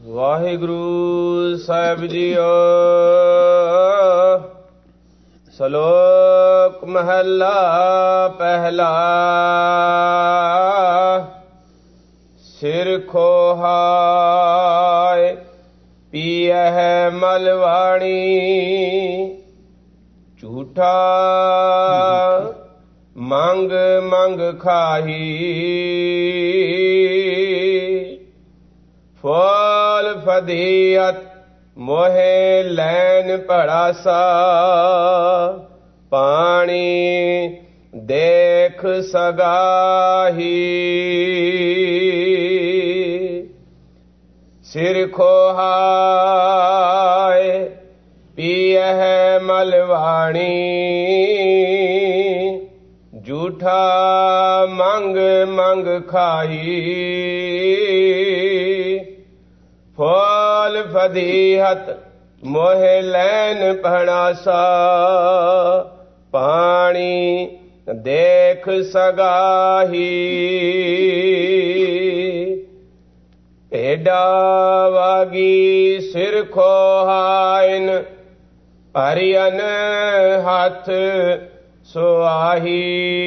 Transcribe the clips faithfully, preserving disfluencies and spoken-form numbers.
ਵਾਹਿਗੁਰੂ ਸਾਹਿਬ ਜੀਓ। ਸ਼ਲੋਕ ਮਹਲਾ ਪਹਿਲਾ। ਸਿਰ ਖੋਹਾਏ ਪੀਐ ਮਲਵਾਣੀ, ਝੂਠਾ ਮੰਗ ਮੰਗ ਖਾਹੀ। ਫਲ ਫਦੀਅਤ ਮੋਹਿ ਲੈਨ ਪੜਾਸਾ, ਪਾਣੀ ਦੇਖ ਸਗਾਹੀ। ਸਿਰ ਖੋਹਾਏ ਪੀਐ ਮਲਵਾਣੀ, ਝੂਠਾ ਮੰਗ ਮੰਗ ਖਾਈ। ਫਲ ਫਦੀਹਤ ਮੋਹਿ ਲੈਨ ਪੜਾਸਾ, ਪਾਣੀ ਦੇਖ ਸਗਾਹੀ। ਭੇਡਾ ਵਾਗੀ ਸਿਰ ਖੋਹਾਇਨ, ਭਰਿਅਨ ਹੱਥ ਸੁਆਹੀ।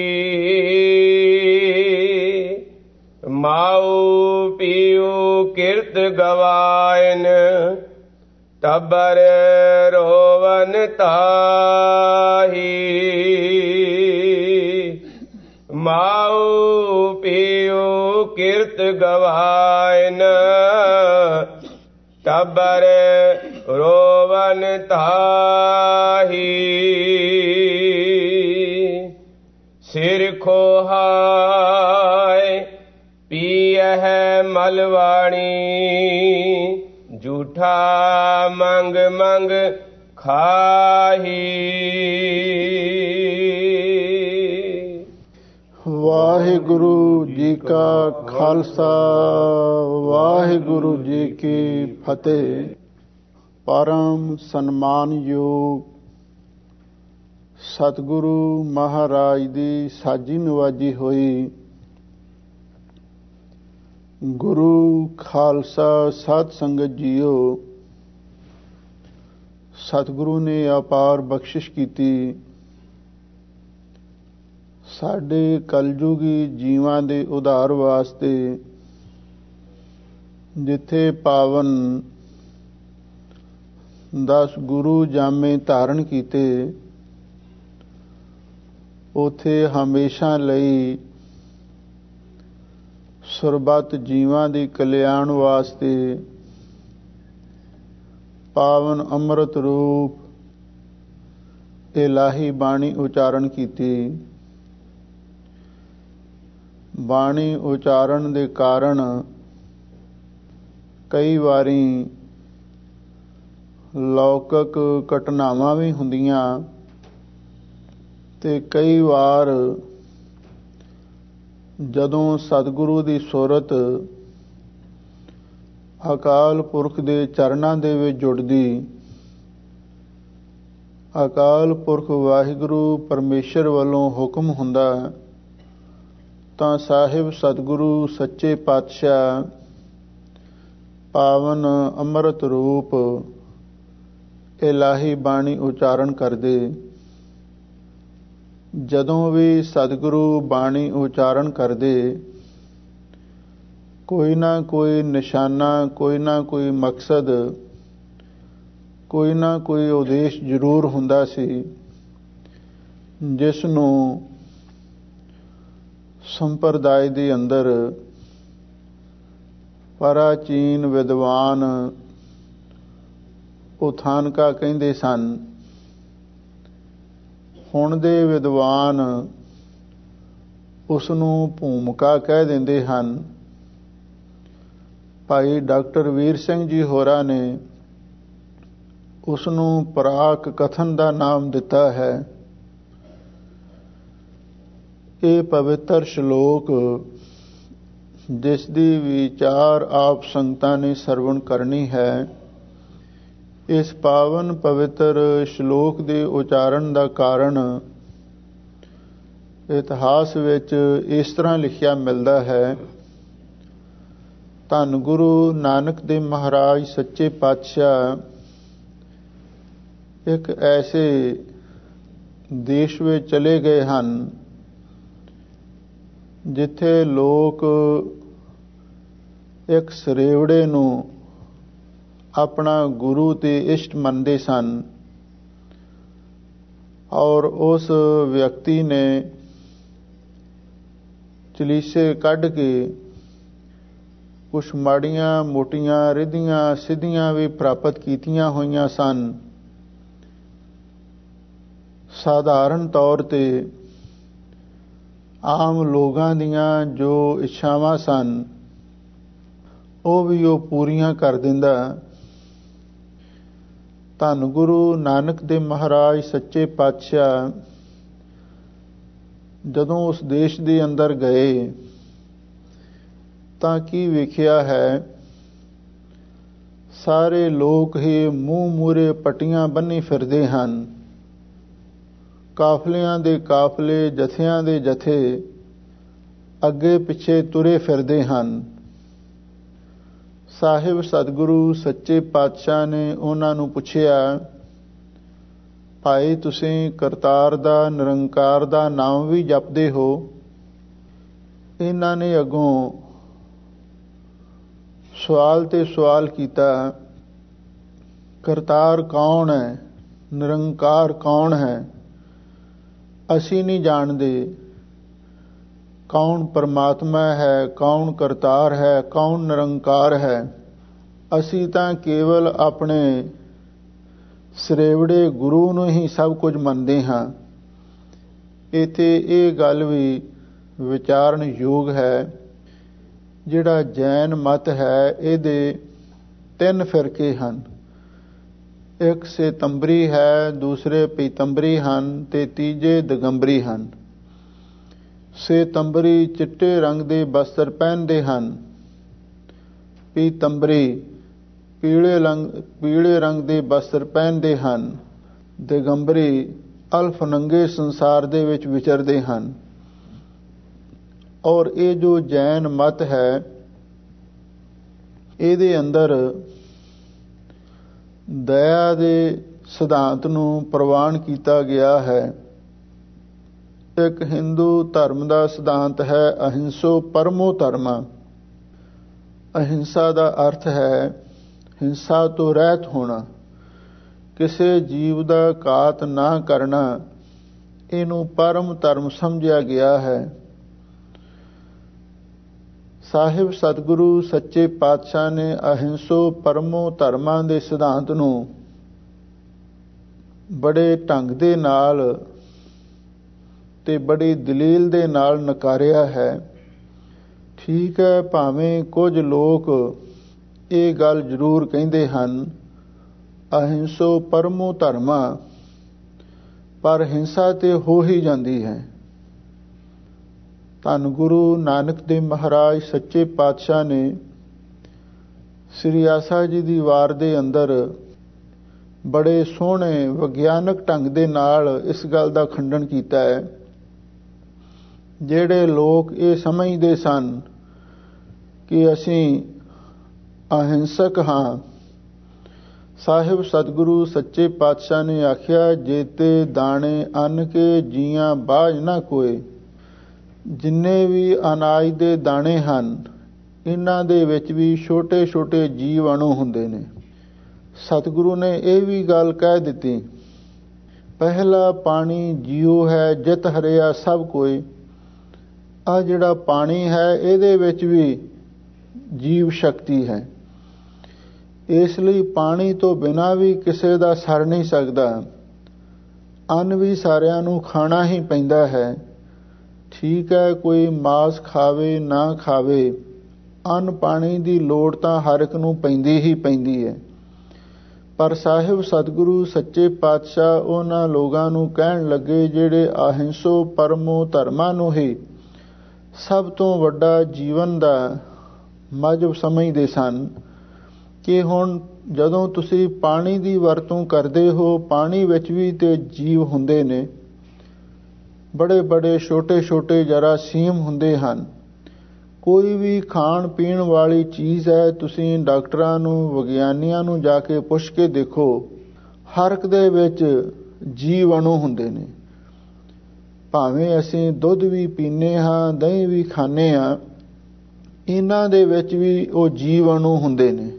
ਮਾਉ ਪੀਉ ਕਿਰਤ ਗਵਾਇਨ, ਟੱਬਰ ਰੋਵਨ ਤਾਹੀ। ਮਾਉ ਪੀਉ ਕਿਰਤ ਗਵਾਇਨ, ਟੱਬਰ ਰੋਵਨ ਤਾਹੀ। ਸਿਰ ਖੋਹਾਏ ਪੀਐ ਮਲਵਾਣੀ, ਝੂਠਾ ਮੰਗ ਮੰਗ ਖਾਹੀ। ਵਾਹਿਗੁਰੂ ਜੀ ਕਾ ਖਾਲਸਾ, ਵਾਹਿਗੁਰੂ ਜੀ ਕੀ ਫਤਿਹ। ਪਰਮ ਸਨਮਾਨਯੋਗ ਸਤਿਗੁਰੂ ਮਹਾਰਾਜ ਦੀ ਸਾਜੀ ਨਵਾਜੀ ਹੋਈ ਗੁਰੂ ਖਾਲਸਾ ਸਾਧ ਸੰਗਤ ਜੀਓ, ਸਤਿਗੁਰੂ ਨੇ ਅਪਾਰ ਬਖਸ਼ਿਸ਼ ਕੀਤੀ। ਸਾਡੇ ਕਲਯੁਗੀ ਜੀਵਾਂ ਦੇ ਉਧਾਰ ਵਾਸਤੇ ਜਿੱਥੇ ਪਾਵਨ ਦਸ ਗੁਰੂ ਜਾਮੇ ਧਾਰਨ ਕੀਤੇ, ਉਥੇ ਹਮੇਸ਼ਾ ਲਈ ਸਰਬੱਤ ਜੀਵਾਂ ਦੀ ਕਲਿਆਣ ਵਾਸਤੇ ਪਾਵਨ ਅੰਮ੍ਰਿਤ ਰੂਪ ਇਲਾਹੀ ਬਾਣੀ ਉਚਾਰਨ ਕੀਤੀ। ਬਾਣੀ ਉਚਾਰਨ ਦੇ ਕਾਰਨ ਕਈ ਵਾਰੀ ਲੌਕਿਕ ਘਟਨਾਵਾਂ ਵੀ ਹੁੰਦੀਆਂ, ਤੇ ਕਈ ਵਾਰ ਜਦੋਂ ਸਤਿਗੁਰੂ ਦੀ ਸੁਰਤ ਅਕਾਲ ਪੁਰਖ ਦੇ ਚਰਨਾਂ ਦੇ ਵਿੱਚ ਜੁੜਦੀ, ਅਕਾਲ ਪੁਰਖ ਵਾਹਿਗੁਰੂ ਪਰਮੇਸ਼ਰ ਵੱਲੋਂ ਹੁਕਮ ਹੁੰਦਾ, ਤਾਂ ਸਾਹਿਬ ਸਤਿਗੁਰੂ ਸੱਚੇ ਪਾਤਸ਼ਾਹ ਪਾਵਨ ਅੰਮ੍ਰਿਤ ਰੂਪ ਇਲਾਹੀ ਬਾਣੀ ਉਚਾਰਨ ਕਰਦੇ। ਜਦੋਂ ਵੀ ਸਤਿਗੁਰੂ ਬਾਣੀ ਉਚਾਰਨ ਕਰਦੇ, ਕੋਈ ਨਾ ਕੋਈ ਨਿਸ਼ਾਨਾ, ਕੋਈ ਨਾ ਕੋਈ ਮਕਸਦ, ਕੋਈ ਨਾ ਕੋਈ ਉਦੇਸ਼ ਜ਼ਰੂਰ ਹੁੰਦਾ ਸੀ, ਜਿਸ ਨੂੰ ਸੰਪਰਦਾਇ ਦੇ ਅੰਦਰ ਪ੍ਰਾਚੀਨ ਵਿਦਵਾਨ ਉਥਾਨਕਾ ਕਹਿੰਦੇ ਸਨ। ਹੁਣ ਦੇ ਵਿਦਵਾਨ ਉਸ ਨੂੰ ਭੂਮਿਕਾ ਕਹਿ ਦਿੰਦੇ ਹਨ। ਭਾਈ ਡਾਕਟਰ ਵੀਰ ਸਿੰਘ ਜੀ ਹੋਰਾਂ ਨੇ ਉਸ ਨੂੰ ਪ੍ਰਾਕ ਕਥਨ ਦਾ ਨਾਮ ਦਿੱਤਾ ਹੈ। ਇਹ ਪਵਿੱਤਰ ਸ਼ਲੋਕ ਜਿਸ ਦੀ ਵਿਚਾਰ ਆਪ ਸੰਗਤਾਂ ਨੇ ਸਰਵਣ ਕਰਨੀ ਹੈ, ਇਸ ਪਾਵਨ ਪਵਿੱਤਰ ਸ਼ਲੋਕ ਦੇ ਉਚਾਰਨ ਦਾ ਕਾਰਨ ਇਤਿਹਾਸ ਵਿੱਚ ਇਸ ਤਰ੍ਹਾਂ ਲਿਖਿਆ ਮਿਲਦਾ ਹੈ। ਧੰਨ ਗੁਰੂ ਨਾਨਕ ਦੇਵ ਮਹਾਰਾਜ ਸੱਚੇ ਪਾਤਸ਼ਾਹ ਇੱਕ ਐਸੇ ਦੇਸ਼ ਵਿੱਚ ਚਲੇ ਗਏ ਹਨ ਜਿੱਥੇ ਲੋਕ ਇੱਕ ਸਰੇਵੜੇ ਨੂੰ ਆਪਣਾ ਗੁਰੂ ਤੇ ਇਸ਼ਟ ਮੰਨਦੇ ਸਨ ਔਰ ਉਸ ਵਿਅਕਤੀ ਨੇ ਚਲੀਸੇ ਕੱਢ ਕੇ ਕੁਛ ਮਾੜੀਆਂ ਮੋਟੀਆਂ ਰਿੱਧੀਆਂ ਸਿੱਧੀਆਂ ਵੀ ਪ੍ਰਾਪਤ ਕੀਤੀਆਂ ਹੋਈਆਂ ਸਨ। ਸਾਧਾਰਨ ਤੌਰ ਤੇ ਆਮ ਲੋਕਾਂ ਦੀਆਂ ਜੋ ਇੱਛਾਵਾਂ ਸਨ ਉਹ ਵੀ ਉਹ ਪੂਰੀਆਂ ਕਰ ਦਿੰਦਾ। ਧੰਨ ਗੁਰੂ ਨਾਨਕ ਦੇਵ ਮਹਾਰਾਜ ਸੱਚੇ ਪਾਤਸ਼ਾਹ ਜਦੋਂ ਉਸ ਦੇਸ਼ ਦੇ ਅੰਦਰ ਗਏ ਤਾਂ ਕੀ ਵੇਖਿਆ ਹੈ, ਸਾਰੇ ਲੋਕ ਹੀ ਮੂੰਹ ਮੂਰੇ ਪੱਟੀਆਂ ਬੰਨ੍ਹੀ ਫਿਰਦੇ ਹਨ। ਕਾਫਲਿਆਂ ਦੇ ਕਾਫਲੇ, ਜਥਿਆਂ ਦੇ ਜਥੇ ਅੱਗੇ ਪਿੱਛੇ ਤੁਰੇ ਫਿਰਦੇ ਹਨ। ਸਾਹਿਬ ਸਤਿਗੁਰੂ ਸੱਚੇ ਪਾਤਸ਼ਾਹ ਨੇ ਉਹਨਾਂ ਨੂੰ ਪੁੱਛਿਆ, ਭਾਈ ਤੁਸੀਂ ਕਰਤਾਰ ਦਾ ਨਿਰੰਕਾਰ ਦਾ ਨਾਮ ਵੀ ਜਪਦੇ ਹੋ? ਇਹਨਾਂ ਨੇ ਅੱਗੋਂ ਸਵਾਲ ਤੇ ਸਵਾਲ ਕੀਤਾ, ਕਰਤਾਰ ਕੌਣ ਹੈ, ਨਿਰੰਕਾਰ ਕੌਣ ਹੈ? ਅਸੀਂ ਨਹੀਂ ਜਾਣਦੇ ਕੌਣ ਪਰਮਾਤਮਾ ਹੈ, ਕੌਣ ਕਰਤਾਰ ਹੈ, ਕੌਣ ਨਿਰੰਕਾਰ ਹੈ। ਅਸੀਂ ਤਾਂ ਕੇਵਲ ਆਪਣੇ ਸਰੇਵੜੇ ਗੁਰੂ ਨੂੰ ਹੀ ਸਭ ਕੁਝ ਮੰਨਦੇ ਹਾਂ। ਇੱਥੇ ਇਹ ਗੱਲ ਵੀ ਵਿਚਾਰਨ ਯੋਗ ਹੈ, ਜਿਹੜਾ ਜੈਨ ਮਤ ਹੈ ਇਹਦੇ ਤਿੰਨ ਫਿਰਕੇ ਹਨ। ਇੱਕ ਸੇਤੰਬਰੀ ਹੈ, ਦੂਸਰੇ ਪੀਤੰਬਰੀ ਹਨ ਤੇ ਤੀਜੇ ਦਿਗੰਬਰੀ ਹਨ। ਸੇਤੰਬਰੀ ਚਿੱਟੇ ਰੰਗ ਦੇ ਬਸਤਰ ਪਹਿਨਦੇ ਹਨ, ਪੀਤੰਬਰੀ ਪੀਲੇ ਰੰਗ ਪੀਲੇ ਰੰਗ ਦੇ ਬਸਤਰ ਪਹਿਨਦੇ ਹਨ, ਦਿਗੰਬਰੀ ਅਲਫ ਨੰਗੇ ਸੰਸਾਰ ਦੇ ਵਿੱਚ ਵਿਚਰਦੇ ਹਨ। ਔਰ ਇਹ ਜੋ ਜੈਨ ਮਤ ਹੈ ਇਹਦੇ ਅੰਦਰ ਦਇਆ ਦੇ ਸਿਧਾਂਤ ਨੂੰ ਪ੍ਰਵਾਨ ਕੀਤਾ ਗਿਆ ਹੈ। ਇੱਕ ਹਿੰਦੂ ਧਰਮ ਦਾ ਸਿਧਾਂਤ ਹੈ ਅਹਿੰਸੋ ਪਰਮੋ ਧਰਮ। ਅਹਿੰਸਾ ਦਾ ਅਰਥ ਹੈ ਹਿੰਸਾ ਤੋਂ ਰਹਿਤ ਹੋਣਾ, ਕਿਸੇ ਜੀਵ ਦਾ ਘਾਤ ਨਾ ਕਰਨਾ। ਇਹਨੂੰ ਪਰਮ ਧਰਮ ਸਮਝਿਆ ਗਿਆ ਹੈ। ਸਾਹਿਬ ਸਤਿਗੁਰੂ ਸੱਚੇ ਪਾਤਸ਼ਾਹ ਨੇ ਅਹਿੰਸੋ ਪਰਮੋ ਧਰਮਾਂ ਦੇ ਸਿਧਾਂਤ ਨੂੰ ਬੜੇ ਢੰਗ ਦੇ ਨਾਲ ਤੇ ਬੜੀ ਦਲੀਲ ਦੇ ਨਾਲ ਨਕਾਰਿਆ ਹੈ। ਠੀਕ ਹੈ, ਭਾਵੇਂ ਕੁਝ ਲੋਕ ਇਹ ਗੱਲ ਜ਼ਰੂਰ ਕਹਿੰਦੇ ਹਨ ਅਹਿੰਸੋ ਪਰਮੋ ਧਰਮਾ, ਪਰ ਹਿੰਸਾ ਤੇ ਹੋ ਹੀ ਜਾਂਦੀ ਹੈ। ਧੰਨ ਗੁਰੂ ਨਾਨਕ ਦੇਵ ਮਹਾਰਾਜ ਸੱਚੇ ਪਾਤਸ਼ਾਹ ਨੇ ਸ੍ਰੀ ਆਸਾ ਜੀ ਦੀ ਵਾਰ ਦੇ ਅੰਦਰ ਬੜੇ ਸੋਹਣੇ ਵਿਗਿਆਨਕ ਢੰਗ ਦੇ ਨਾਲ ਇਸ ਗੱਲ ਦਾ ਖੰਡਨ ਕੀਤਾ ਹੈ। ਜਿਹੜੇ ਲੋਕ ਇਹ ਸਮਝਦੇ ਸਨ ਕਿ ਅਸੀਂ ਅਹਿੰਸਕ ਹਾਂ, ਸਾਹਿਬ ਸਤਿਗੁਰੂ ਸੱਚੇ ਪਾਤਸ਼ਾਹ ਨੇ ਆਖਿਆ, ਜੇਤੇ ਦਾਣੇ ਅੰਨ ਕੇ ਜੀਆਂ ਬਾਝ ਨਾ ਕੋਏ। ਜਿੰਨੇ ਵੀ ਅਨਾਜ ਦੇ ਦਾਣੇ ਹਨ ਇਹਨਾਂ ਦੇ ਵਿੱਚ ਵੀ ਛੋਟੇ ਛੋਟੇ ਜੀਵ ਅਣੂ ਹੁੰਦੇ ਨੇ। ਸਤਿਗੁਰੂ ਨੇ ਇਹ ਵੀ ਗੱਲ ਕਹਿ ਦਿੱਤੀ, ਪਹਿਲਾ ਪਾਣੀ ਜੀਉ ਹੈ ਜਿਤ ਹਰਿਆ ਸਭ ਕੋਈ। ਆ ਜਿਹੜਾ ਪਾਣੀ ਹੈ ਇਹਦੇ ਵਿੱਚ ਵੀ ਜੀਵ ਸ਼ਕਤੀ ਹੈ। ਇਸ ਲਈ ਪਾਣੀ ਤੋਂ ਬਿਨਾਂ ਵੀ ਕਿਸੇ ਦਾ ਸਰ ਨਹੀਂ ਸਕਦਾ। ਅੰਨ ਵੀ ਸਾਰਿਆਂ ਨੂੰ ਖਾਣਾ ਹੀ ਪੈਂਦਾ ਹੈ। ਠੀਕ ਹੈ, ਕੋਈ ਮਾਸ ਖਾਵੇ ਨਾ ਖਾਵੇ, ਅੰਨ ਪਾਣੀ ਦੀ ਲੋੜ ਤਾਂ ਹਰ ਇੱਕ ਨੂੰ ਪੈਂਦੀ ਹੀ ਪੈਂਦੀ ਹੈ। ਪਰ ਸਾਹਿਬ ਸਤਿਗੁਰੂ ਸੱਚੇ ਪਾਤਸ਼ਾਹ ਉਹਨਾਂ ਲੋਕਾਂ ਨੂੰ ਕਹਿਣ ਲੱਗੇ ਜਿਹੜੇ ਅਹਿੰਸੋ ਪਰਮੋ ਧਰਮਾਂ ਨੂੰ ਹੀ ਸਭ ਤੋਂ ਵੱਡਾ ਜੀਵਨ ਦਾ ਮਜ਼ਹਬ ਸਮਝਦੇ ਸਨ ਕਿ ਹੁਣ ਜਦੋਂ ਤੁਸੀਂ ਪਾਣੀ ਦੀ ਵਰਤੋਂ ਕਰਦੇ ਹੋ, ਪਾਣੀ ਵਿੱਚ ਵੀ ਤੇ ਜੀਵ ਹੁੰਦੇ ਨੇ, ਬੜੇ ਬੜੇ ਛੋਟੇ ਛੋਟੇ ਜਰਾਸੀਮ ਹੁੰਦੇ ਹਨ। ਕੋਈ ਵੀ ਖਾਣ ਪੀਣ ਵਾਲੀ ਚੀਜ਼ ਹੈ, ਤੁਸੀਂ ਡਾਕਟਰਾਂ ਨੂੰ, ਵਿਗਿਆਨੀਆਂ ਨੂੰ ਜਾ ਕੇ ਪੁੱਛ ਕੇ ਦੇਖੋ, ਹਰ ਇੱਕ ਦੇ ਵਿੱਚ ਜੀਵ ਅਣੂ ਹੁੰਦੇ ਨੇ। ਭਾਵੇਂ ਅਸੀਂ ਦੁੱਧ ਵੀ ਪੀਂਦੇ ਹਾਂ, ਦਹੀਂ ਵੀ ਖਾਂਦੇ ਹਾਂ, ਇਹਨਾਂ ਦੇ ਵਿੱਚ ਵੀ ਉਹ ਜੀਵ ਅਣੂ ਹੁੰਦੇ ਨੇ।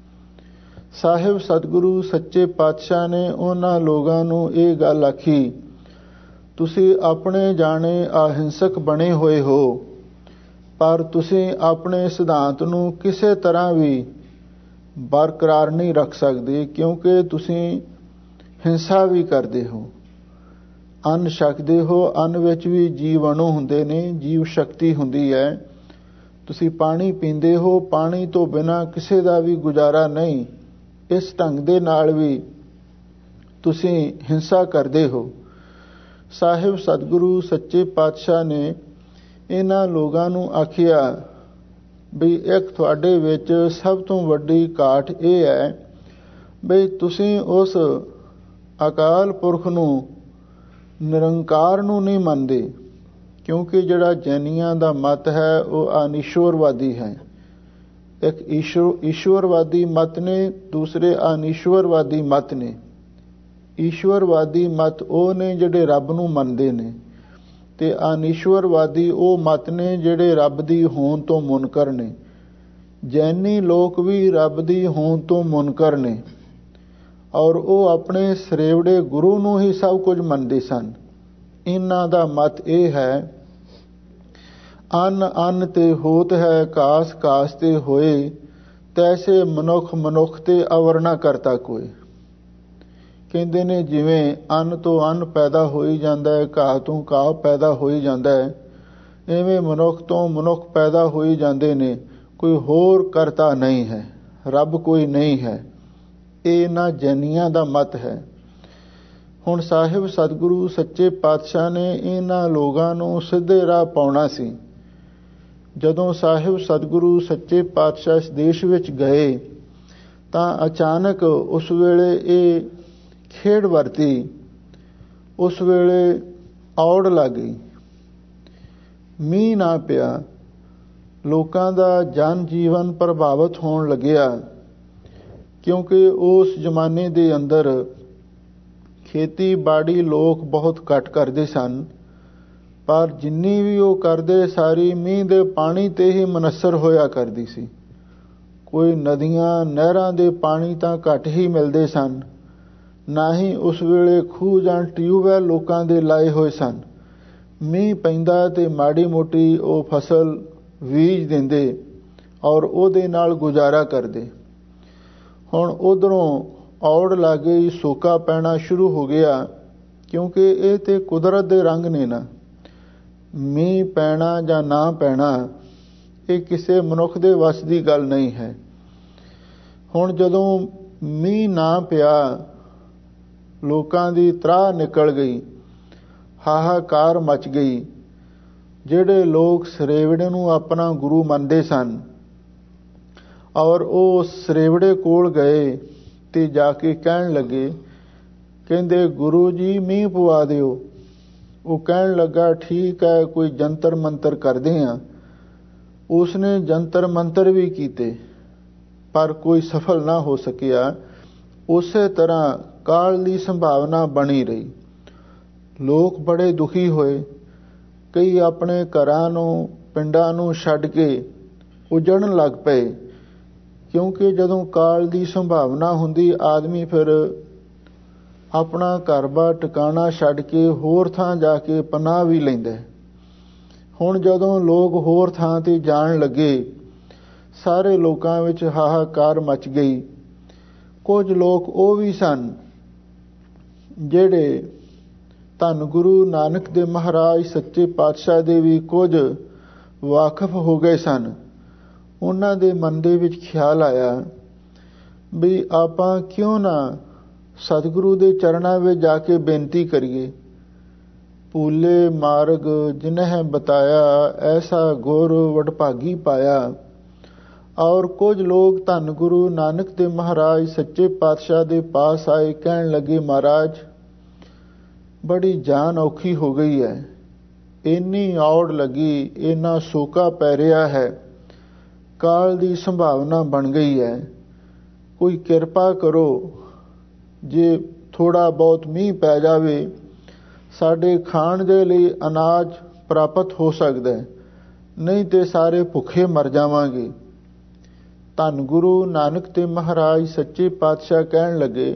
ਸਾਹਿਬ ਸਤਿਗੁਰੂ ਸੱਚੇ ਪਾਤਸ਼ਾਹ ਨੇ ਉਹਨਾਂ ਲੋਕਾਂ ਨੂੰ ਇਹ ਗੱਲ ਆਖੀ, ਤੁਸੀਂ ਆਪਣੇ ਜਾਣੇ ਅਹਿੰਸਕ ਬਣੇ ਹੋਏ ਹੋ, ਪਰ ਤੁਸੀਂ ਆਪਣੇ ਸਿਧਾਂਤ ਨੂੰ ਕਿਸੇ ਤਰ੍ਹਾਂ ਵੀ ਬਰਕਰਾਰ ਨਹੀਂ ਰੱਖ ਸਕਦੇ, ਕਿਉਂਕਿ ਤੁਸੀਂ ਹਿੰਸਾ ਵੀ ਕਰਦੇ ਹੋ, ਅੰਨ ਛਕਦੇ ਹੋ। ਅੰਨ ਵਿੱਚ ਵੀ ਜੀਵ ਅਣੂ ਹੁੰਦੇ ਨੇ, ਜੀਵ ਸ਼ਕਤੀ ਹੁੰਦੀ ਹੈ। ਤੁਸੀਂ ਪਾਣੀ ਪੀਂਦੇ ਹੋ, ਪਾਣੀ ਤੋਂ ਬਿਨਾਂ ਕਿਸੇ ਦਾ ਵੀ ਗੁਜ਼ਾਰਾ ਨਹੀਂ। ਇਸ ਢੰਗ ਦੇ ਨਾਲ ਵੀ ਤੁਸੀਂ ਹਿੰਸਾ ਕਰਦੇ ਹੋ। ਸਾਹਿਬ ਸਤਿਗੁਰੂ ਸੱਚੇ ਪਾਤਸ਼ਾਹ ਨੇ ਇਹਨਾਂ ਲੋਕਾਂ ਨੂੰ ਆਖਿਆ ਵੀ ਇੱਕ ਤੁਹਾਡੇ ਵਿੱਚ ਸਭ ਤੋਂ ਵੱਡੀ ਘਾਟ ਇਹ ਹੈ ਵੀ ਤੁਸੀਂ ਉਸ ਅਕਾਲ ਪੁਰਖ ਨੂੰ, ਨਿਰੰਕਾਰ ਨੂੰ ਨਹੀਂ ਮੰਨਦੇ, ਕਿਉਂਕਿ ਜਿਹੜਾ ਜੈਨੀਆਂ ਦਾ ਮਤ ਹੈ ਉਹ ਅਨੀਸ਼ਵਰਵਾਦੀ ਹੈ। ਇੱਕ ਈਸ਼ਵਰ ਈਸ਼ਵਰਵਾਦੀ ਮਤ ਨੇ, ਦੂਸਰੇ ਅਨੀਸ਼ਵਰਵਾਦੀ ਮਤ ਨੇ। ਈਸ਼ਵਰਵਾਦੀ ਮਤ ਉਹ ਨੇ ਜਿਹੜੇ ਰੱਬ ਨੂੰ ਮੰਨਦੇ ਨੇ, ਤੇ ਅਨੀਸ਼ਵਰਵਾਦੀ ਉਹ ਮਤ ਨੇ ਜਿਹੜੇ ਰੱਬ ਦੀ ਹੋਂਦ ਤੋਂ ਮੁਨਕਰ ਨੇ। ਜੈਨੀ ਲੋਕ ਵੀ ਰੱਬ ਦੀ ਹੋਂਦ ਤੋਂ ਮੁਨਕਰ ਨੇ, ਔਰ ਉਹ ਆਪਣੇ ਸਰੇਵੜੇ ਗੁਰੂ ਨੂੰ ਹੀ ਸਭ ਕੁਝ ਮੰਨਦੇ ਸਨ। ਇਹਨਾਂ ਦਾ ਮਤ ਇਹ ਹੈ, ਅੰਨ ਅੰਨ ਤੇ ਹੋਤ ਹੈ, ਕਾਸ ਕਾਸ ਤੇ ਹੋਏ, ਤੈਸੇ ਮਨੁੱਖ ਮਨੁੱਖ ਤੇ ਅਵਰ ਨਾ ਕਰਤਾ ਕੋਈ। ਕਹਿੰਦੇ ਨੇ ਜਿਵੇਂ ਅੰਨ ਤੋਂ ਅੰਨ ਪੈਦਾ ਹੋਈ ਜਾਂਦਾ ਹੈ, ਘਾਹ ਤੋਂ ਘਾਹ ਪੈਦਾ ਹੋਈ ਜਾਂਦਾ ਹੈ, ਐਵੇਂ ਮਨੁੱਖ ਤੋਂ ਮਨੁੱਖ ਪੈਦਾ ਹੋਈ ਜਾਂਦੇ ਨੇ, ਕੋਈ ਹੋਰ ਕਰਤਾ ਨਹੀਂ ਹੈ, ਰੱਬ ਕੋਈ ਨਹੀਂ ਹੈ। ਇਹ ਇਹਨਾਂ ਜੈਨੀਆਂ ਦਾ ਮਤ ਹੈ। ਹੁਣ ਸਾਹਿਬ ਸਤਿਗੁਰੂ ਸੱਚੇ ਪਾਤਸ਼ਾਹ ਨੇ ਇਹਨਾਂ ਲੋਕਾਂ ਨੂੰ ਸਿੱਧੇ ਰਾਹ ਪਾਉਣਾ ਸੀ। ਜਦੋਂ ਸਾਹਿਬ ਸਤਿਗੁਰੂ ਸੱਚੇ ਪਾਤਸ਼ਾਹ ਇਸ ਦੇਸ਼ ਵਿੱਚ ਗਏ ਤਾਂ ਅਚਾਨਕ ਉਸ ਵੇਲੇ ਇਹ ਖੇਡ ਵਰਤੀ। ਉਸ ਵੇਲੇ ਔੜ ਲੱਗ ਗਈ, ਮੀਂਹ ਨਾ ਪਿਆ, ਲੋਕਾਂ ਦਾ ਜਨ ਜੀਵਨ ਪ੍ਰਭਾਵਿਤ ਹੋਣ ਲੱਗਿਆ, ਕਿਉਂਕਿ ਉਸ ਜ਼ਮਾਨੇ ਦੇ ਅੰਦਰ ਖੇਤੀਬਾੜੀ ਲੋਕ ਬਹੁਤ ਘੱਟ ਕਰਦੇ ਸਨ, ਪਰ ਜਿੰਨੀ ਵੀ ਉਹ ਕਰਦੇ ਸਾਰੀ ਮੀਂਹ ਦੇ ਪਾਣੀ ਤੇ ਹੀ ਮਨੱਸਰ ਹੋਇਆ ਕਰਦੀ ਸੀ। ਕੋਈ ਨਦੀਆਂ ਨਹਿਰਾਂ ਦੇ ਪਾਣੀ ਤਾਂ ਘੱਟ ਹੀ ਮਿਲਦੇ ਸਨ, ਨਾ ਹੀ ਉਸ ਵੇਲੇ ਖੂਹ ਜਾਂ ਟਿਊਬਵੈੱਲ ਲੋਕਾਂ ਦੇ ਲਾਏ ਹੋਏ ਸਨ। ਮੀਂਹ ਪੈਂਦਾ ਤੇ ਮਾੜੀ ਮੋਟੀ ਉਹ ਫਸਲ ਬੀਜ ਦਿੰਦੇ ਔਰ ਉਹਦੇ ਨਾਲ ਗੁਜ਼ਾਰਾ ਕਰਦੇ। ਹੁਣ ਉਧਰੋਂ ਔੜ ਲੱਗ ਗਈ, ਸੋਕਾ ਪੈਣਾ ਸ਼ੁਰੂ ਹੋ ਗਿਆ, ਕਿਉਂਕਿ ਇਹ ਤੇ ਕੁਦਰਤ ਦੇ ਰੰਗ ਨੇ ਨਾ। ਮੀਂਹ ਪੈਣਾ ਜਾਂ ਨਾ ਪੈਣਾ ਇਹ ਕਿਸੇ ਮਨੁੱਖ ਦੇ ਵੱਸ ਦੀ ਗੱਲ ਨਹੀਂ ਹੈ। ਹੁਣ ਜਦੋਂ ਮੀਂਹ ਨਾ ਪਿਆ, ਲੋਕਾਂ ਦੀ ਤਰਾਹ ਨਿਕਲ ਗਈ, ਹਾਹਾਕਾਰ ਮਚ ਗਈ। ਜਿਹੜੇ ਲੋਕ ਸਰੇਵੜੇ ਨੂੰ ਆਪਣਾ ਗੁਰੂ ਮੰਨਦੇ ਸਨ ਔਰ ਉਹ ਸਰੇਵੜੇ ਕੋਲ ਗਏ ਤੇ ਜਾ ਕੇ ਕਹਿਣ ਲੱਗੇ, ਕਹਿੰਦੇ ਗੁਰੂ ਜੀ ਮੀਂਹ ਪਵਾ ਦਿਓ। ਉਹ ਕਹਿਣ ਲੱਗਾ ਠੀਕ ਹੈ, ਕੋਈ ਜੰਤਰ ਮੰਤਰ ਕਰਦੇ ਹਾਂ। ਉਸਨੇ ਜੰਤਰ ਮੰਤਰ ਵੀ ਕੀਤੇ ਪਰ ਕੋਈ ਸਫਲ ਨਾ ਹੋ ਸਕਿਆ। ਉਸੇ ਤਰ੍ਹਾਂ ਕਾਲ ਦੀ ਸੰਭਾਵਨਾ ਬਣੀ ਰਹੀ। ਲੋਕ ਬੜੇ ਦੁਖੀ ਹੋਏ, ਕਈ ਆਪਣੇ ਘਰਾਂ ਨੂੰ, ਪਿੰਡਾਂ ਨੂੰ ਛੱਡ ਕੇ ਉਜੜਨ ਲੱਗ ਪਏ, ਕਿਉਂਕਿ ਜਦੋਂ ਕਾਲ ਦੀ ਸੰਭਾਵਨਾ ਹੁੰਦੀ ਆਦਮੀ ਫਿਰ ਆਪਣਾ ਘਰ-ਬਾਰ ਟਿਕਾਣਾ ਛੱਡ ਕੇ ਹੋਰ ਥਾਂ ਜਾ ਕੇ ਪਨਾਹ ਵੀ ਲੈਂਦਾ। ਹੁਣ ਜਦੋਂ ਲੋਕ ਹੋਰ ਥਾਂ ਤੇ ਜਾਣ ਲੱਗੇ, ਸਾਰੇ ਲੋਕਾਂ ਵਿੱਚ ਹਾਹਾਕਾਰ ਮਚ ਗਈ। ਕੁਝ ਲੋਕ ਉਹ ਵੀ ਸਨ ਜਿਹੜੇ ਧੰਨ ਗੁਰੂ ਨਾਨਕ ਦੇ ਮਹਾਰਾਜ ਸੱਚੇ ਪਾਤਸ਼ਾਹ ਦੇ ਵੀ ਕੁਝ ਵਾਕਫ ਹੋ ਗਏ ਸਨ। ਉਹਨਾਂ ਦੇ ਮਨ ਦੇ ਵਿੱਚ ਖਿਆਲ ਆਇਆ ਵੀ ਆਪਾਂ ਕਿਉਂ ਨਾ ਸਤਿਗੁਰੂ ਦੇ ਚਰਨਾਂ ਵਿੱਚ ਜਾ ਕੇ ਬੇਨਤੀ ਕਰੀਏ। ਭੂਲੇ ਮਾਰਗ ਜਿਨਹਿ ਬਤਾਇਆ, ਐਸਾ ਗੁਰ ਵਡਭਾਗੀ ਪਾਇਆ। ਔਰ ਕੁਝ ਲੋਕ ਧੰਨ ਗੁਰੂ ਨਾਨਕ ਦੇ ਮਹਾਰਾਜ ਸੱਚੇ ਪਾਤਸ਼ਾਹ ਦੇ ਪਾਸ ਆਏ, ਕਹਿਣ ਲੱਗੇ ਮਹਾਰਾਜ ਬੜੀ ਜਾਨ ਔਖੀ ਹੋ ਗਈ ਹੈ, ਇੰਨੀ ਔੜ ਲੱਗੀ, ਇੰਨਾ ਸੋਕਾ ਪੈ ਰਿਹਾ ਹੈ, ਕਾਲ ਦੀ ਸੰਭਾਵਨਾ ਬਣ ਗਈ ਹੈ। ਕੋਈ ਕਿਰਪਾ ਕਰੋ, ਜੇ ਥੋੜ੍ਹਾ ਬਹੁਤ ਮੀਂਹ ਪੈ ਜਾਵੇ, ਸਾਡੇ ਖਾਣ ਦੇ ਲਈ ਅਨਾਜ ਪ੍ਰਾਪਤ ਹੋ ਸਕਦਾ ਹੈ, ਨਹੀਂ ਤੇ ਸਾਰੇ ਭੁੱਖੇ ਮਰ ਜਾਵਾਂਗੇ। ਧੰਨ ਗੁਰੂ ਨਾਨਕ ਤੇ ਮਹਾਰਾਜ ਸੱਚੇ ਪਾਤਸ਼ਾਹ ਕਹਿਣ ਲੱਗੇ,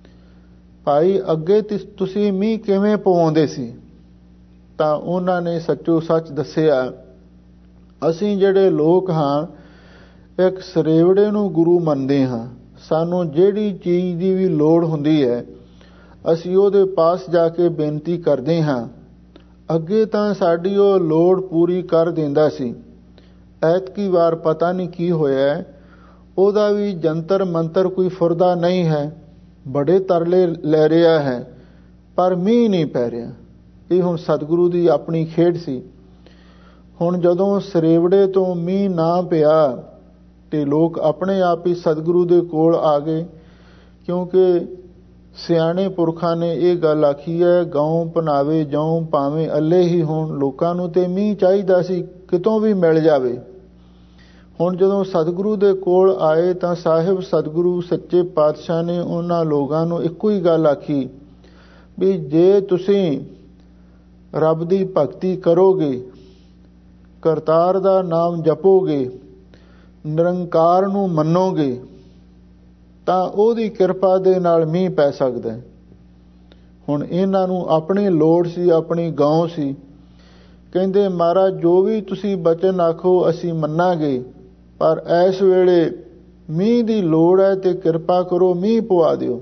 ਭਾਈ ਅੱਗੇ ਤੁਸੀਂ ਮੀਂਹ ਕਿਵੇਂ ਪਵਾਉਂਦੇ ਸੀ? ਤਾਂ ਉਹਨਾਂ ਨੇ ਸੱਚੋ ਸੱਚ ਦੱਸਿਆ, ਅਸੀਂ ਜਿਹੜੇ ਲੋਕ ਹਾਂ, ਇੱਕ ਸਰੇਵੜੇ ਨੂੰ ਗੁਰੂ ਮੰਨਦੇ ਹਾਂ। ਸਾਨੂੰ ਜਿਹੜੀ ਚੀਜ਼ ਦੀ ਵੀ ਲੋੜ ਹੁੰਦੀ ਹੈ, ਅਸੀਂ ਉਹਦੇ ਪਾਸ ਜਾ ਕੇ ਬੇਨਤੀ ਕਰਦੇ ਹਾਂ। ਅੱਗੇ ਤਾਂ ਸਾਡੀ ਉਹ ਲੋੜ ਪੂਰੀ ਕਰ ਦਿੰਦਾ ਸੀ। ਐਤਕੀ ਵਾਰ ਪਤਾ ਨਹੀਂ ਕੀ ਹੋਇਆ, ਉਹਦਾ ਵੀ ਜੰਤਰ ਮੰਤਰ ਕੋਈ ਫੁਰਦਾ ਨਹੀਂ ਹੈ, ਬੜੇ ਤਰਲੇ ਲੈ ਰਿਹਾ ਹੈ, ਪਰ ਮੀਂਹ ਨਹੀਂ ਪੈ ਰਿਹਾ। ਇਹ ਹੁਣ ਸਤਿਗੁਰੂ ਦੀ ਆਪਣੀ ਖੇਡ ਸੀ। ਹੁਣ ਜਦੋਂ ਸਰੇਵੜੇ ਤੋਂ ਮੀਂਹ ਨਾ ਪਿਆ ਤੇ ਲੋਕ ਆਪਣੇ ਆਪ ਹੀ ਸਤਿਗੁਰੂ ਦੇ ਕੋਲ ਆ ਗਏ, ਕਿਉਂਕਿ ਸਿਆਣੇ ਪੁਰਖਾਂ ਨੇ ਇਹ ਗੱਲ ਆਖੀ ਹੈ, ਗਊ ਪਨਾਵੇ ਜਉ ਭਾਵੇਂ ਅੱਲੇ ਹੀ ਹੋਣ। ਲੋਕਾਂ ਨੂੰ ਤੇ ਮੀਂਹ ਚਾਹੀਦਾ ਸੀ, ਕਿਤੋਂ ਵੀ ਮਿਲ ਜਾਵੇ। ਹੁਣ ਜਦੋਂ ਸਤਿਗੁਰੂ ਦੇ ਕੋਲ ਆਏ ਤਾਂ ਸਾਹਿਬ ਸਤਿਗੁਰੂ ਸੱਚੇ ਪਾਤਸ਼ਾਹ ਨੇ ਉਹਨਾਂ ਲੋਕਾਂ ਨੂੰ ਇੱਕੋ ਹੀ ਗੱਲ ਆਖੀ ਵੀ ਜੇ ਤੁਸੀਂ ਰੱਬ ਦੀ ਭਗਤੀ ਕਰੋਗੇ, ਕਰਤਾਰ ਦਾ ਨਾਮ ਜਪੋਗੇ, ਨਿਰੰਕਾਰ ਨੂੰ ਮੰਨੋਗੇ, ਤਾਂ ਉਹਦੀ ਕਿਰਪਾ ਦੇ ਨਾਲ ਮੀਂਹ ਪੈ ਸਕਦਾ ਹੈ। ਹੁਣ ਇਹਨਾਂ ਨੂੰ ਆਪਣੀ ਲੋੜ ਸੀ, ਆਪਣੀ ਗਾਉਂ ਸੀ। ਕਹਿੰਦੇ ਮਹਾਰਾਜ ਜੋ ਵੀ ਤੁਸੀਂ ਬਚਨ ਆਖੋ ਅਸੀਂ ਮੰਨਾਂਗੇ, ਪਰ ਇਸ ਵੇਲੇ ਮੀਂਹ ਦੀ ਲੋੜ ਹੈ ਤੇ ਕਿਰਪਾ ਕਰੋ, ਮੀਂਹ ਪਵਾ ਦਿਓ।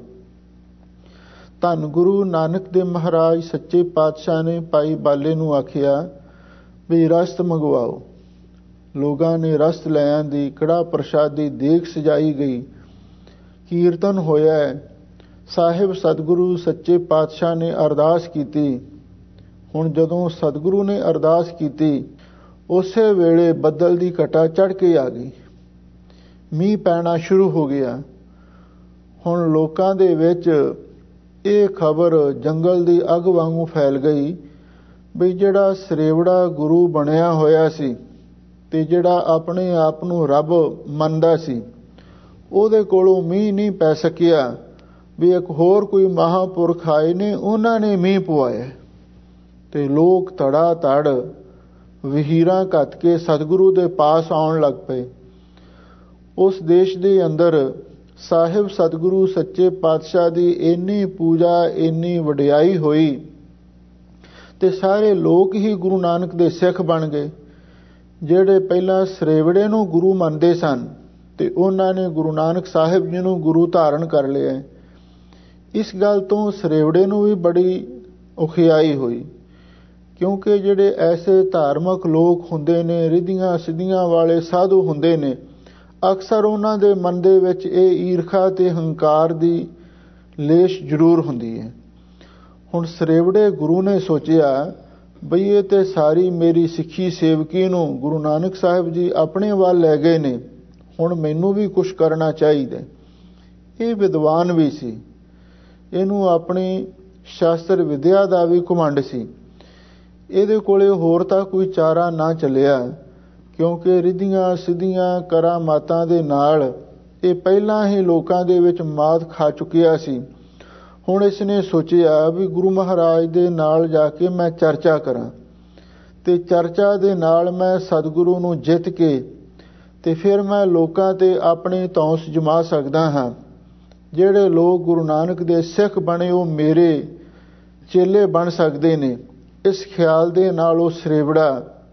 ਧੰਨ ਗੁਰੂ ਨਾਨਕ ਦੇਵ ਮਹਾਰਾਜ ਸੱਚੇ ਪਾਤਸ਼ਾਹ ਨੇ ਭਾਈ ਬਾਲੇ ਨੂੰ ਆਖਿਆ ਵੀ ਰਸਤ ਮੰਗਵਾਓ। ਲੋਕਾਂ ਨੇ ਰਸਤ ਲੈ ਆਂਦੀ, ਕੜਾ ਪ੍ਰਸ਼ਾਦੀ ਦੇਗ ਸਜਾਈ ਗਈ, ਕੀਰਤਨ ਹੋਇਆ। ਸਾਹਿਬ ਸਤਿਗੁਰੂ ਸੱਚੇ ਪਾਤਸ਼ਾਹ ਨੇ ਅਰਦਾਸ ਕੀਤੀ। ਹੁਣ ਜਦੋਂ ਸਤਿਗੁਰੂ ਨੇ ਅਰਦਾਸ ਕੀਤੀ, ਉਸੇ ਵੇਲੇ ਬੱਦਲ ਦੀ ਘਟਾ ਚੜ੍ਹ ਕੇ ਆ ਗਈ, ਮੀਂਹ ਪੈਣਾ ਸ਼ੁਰੂ ਹੋ ਗਿਆ। ਹੁਣ ਲੋਕਾਂ ਦੇ ਵਿੱਚ ਇਹ ਖਬਰ ਜੰਗਲ ਦੀ ਅੱਗ ਵਾਂਗੂ ਫੈਲ ਗਈ ਵੀ ਜਿਹੜਾ ਸਰੇਵੜਾ ਗੁਰੂ ਬਣਿਆ ਹੋਇਆ ਸੀ ਤੇ ਜਿਹੜਾ ਆਪਣੇ ਆਪ ਨੂੰ ਰੱਬ ਮੰਨਦਾ ਸੀ, ਉਹਦੇ ਕੋਲੋਂ ਮੀਂਹ ਨਹੀਂ ਪੈ ਸਕਿਆ। ਵੀ ਇੱਕ ਹੋਰ ਕੋਈ ਮਹਾਂਪੁਰਖ ਆਏ ਨੇ, ਉਹਨਾਂ ਨੇ ਮੀਂਹ ਪਵਾਇਆ। ਤੇ ਲੋਕ ਧੜਾ ਧੜ ਵਹੀਰਾਂ ਘੱਤ ਕੇ ਸਤਿਗੁਰੂ ਦੇ ਪਾਸ ਆਉਣ ਲੱਗ ਪਏ। ਉਸ ਦੇਸ਼ ਦੇ ਅੰਦਰ ਸਾਹਿਬ ਸਤਿਗੁਰੂ ਸੱਚੇ ਪਾਤਸ਼ਾਹ ਦੀ ਇੰਨੀ ਪੂਜਾ, ਇੰਨੀ ਵਡਿਆਈ ਹੋਈ ਤੇ ਸਾਰੇ ਲੋਕ ਹੀ ਗੁਰੂ ਨਾਨਕ ਦੇ ਸਿੱਖ ਬਣ ਗਏ। ਜਿਹੜੇ ਪਹਿਲਾਂ ਸਰੇਵੜੇ ਨੂੰ ਗੁਰੂ ਮੰਨਦੇ ਸਨ ਤੇ ਉਹਨਾਂ ਨੇ ਗੁਰੂ ਨਾਨਕ ਸਾਹਿਬ ਜੀ ਨੂੰ ਗੁਰੂ ਧਾਰਨ ਕਰ ਲਿਆ। ਇਸ ਗੱਲ ਤੋਂ ਸਰੇਵੜੇ ਨੂੰ ਵੀ ਬੜੀ ਔਖਿਆਈ ਹੋਈ, ਕਿਉਂਕਿ ਜਿਹੜੇ ਐਸੇ ਧਾਰਮਿਕ ਲੋਕ ਹੁੰਦੇ ਨੇ, ਰਿੱਧੀਆਂ ਸਿੱਧੀਆਂ ਵਾਲੇ ਸਾਧੂ ਹੁੰਦੇ ਨੇ, ਅਕਸਰ ਉਹਨਾਂ ਦੇ ਮਨ ਦੇ ਵਿੱਚ ਇਹ ਈਰਖਾ ਤੇ ਹੰਕਾਰ ਦੀ ਲੇਸ਼ ਜ਼ਰੂਰ ਹੁੰਦੀ ਹੈ। ਹੁਣ ਸਰੇਵੜੇ ਗੁਰੂ ਨੇ ਸੋਚਿਆ ਬਈ ਇਹ ਤੇ ਸਾਰੀ ਮੇਰੀ ਸਿੱਖੀ ਸੇਵਕੀ ਨੂੰ ਗੁਰੂ ਨਾਨਕ ਸਾਹਿਬ ਜੀ ਆਪਣੇ ਵੱਲ ਲੈ ਗਏ ਨੇ, ਹੁਣ ਮੈਨੂੰ ਵੀ ਕੁਛ ਕਰਨਾ ਚਾਹੀਦਾ। ਇਹ ਵਿਦਵਾਨ ਵੀ ਸੀ, ਇਹਨੂੰ ਆਪਣੀ ਸ਼ਾਸਤਰ ਵਿਦਿਆ ਦਾ ਵੀ ਘਮੰਡ ਸੀ। ਇਹਦੇ ਕੋਲੇ ਹੋਰ ਤਾਂ ਕੋਈ ਚਾਰਾ ਨਾ ਚੱਲਿਆ, ਕਿਉਂਕਿ ਰਿੱਧੀਆਂ ਸਿੱਧੀਆਂ ਕਰਾਮਾਤਾਂ ਦੇ ਨਾਲ ਇਹ ਪਹਿਲਾਂ ਹੀ ਲੋਕਾਂ ਦੇ ਵਿੱਚ ਮਾਤ ਖਾ ਚੁੱਕਿਆ ਸੀ। ਹੁਣ ਇਸ ਨੇ ਸੋਚਿਆ ਵੀ ਗੁਰੂ ਮਹਾਰਾਜ ਦੇ ਨਾਲ ਜਾ ਕੇ ਮੈਂ ਚਰਚਾ ਕਰਾਂ ਤੇ ਚਰਚਾ ਦੇ ਨਾਲ ਮੈਂ ਸਤਿਗੁਰੂ ਨੂੰ ਜਿੱਤ ਕੇ ਤੇ ਫਿਰ ਮੈਂ ਲੋਕਾਂ ਤੇ ਆਪਣੀ ਧੌਂਸ ਜਮਾ ਸਕਦਾ ਹਾਂ। ਜਿਹੜੇ ਲੋਕ ਗੁਰੂ ਨਾਨਕ ਦੇ ਸਿੱਖ ਬਣੇ ਉਹ ਮੇਰੇ ਚੇਲੇ ਬਣ ਸਕਦੇ ਨੇ। ਇਸ ਖਿਆਲ ਦੇ ਨਾਲ ਉਹ ਸਰੇਵੜਾ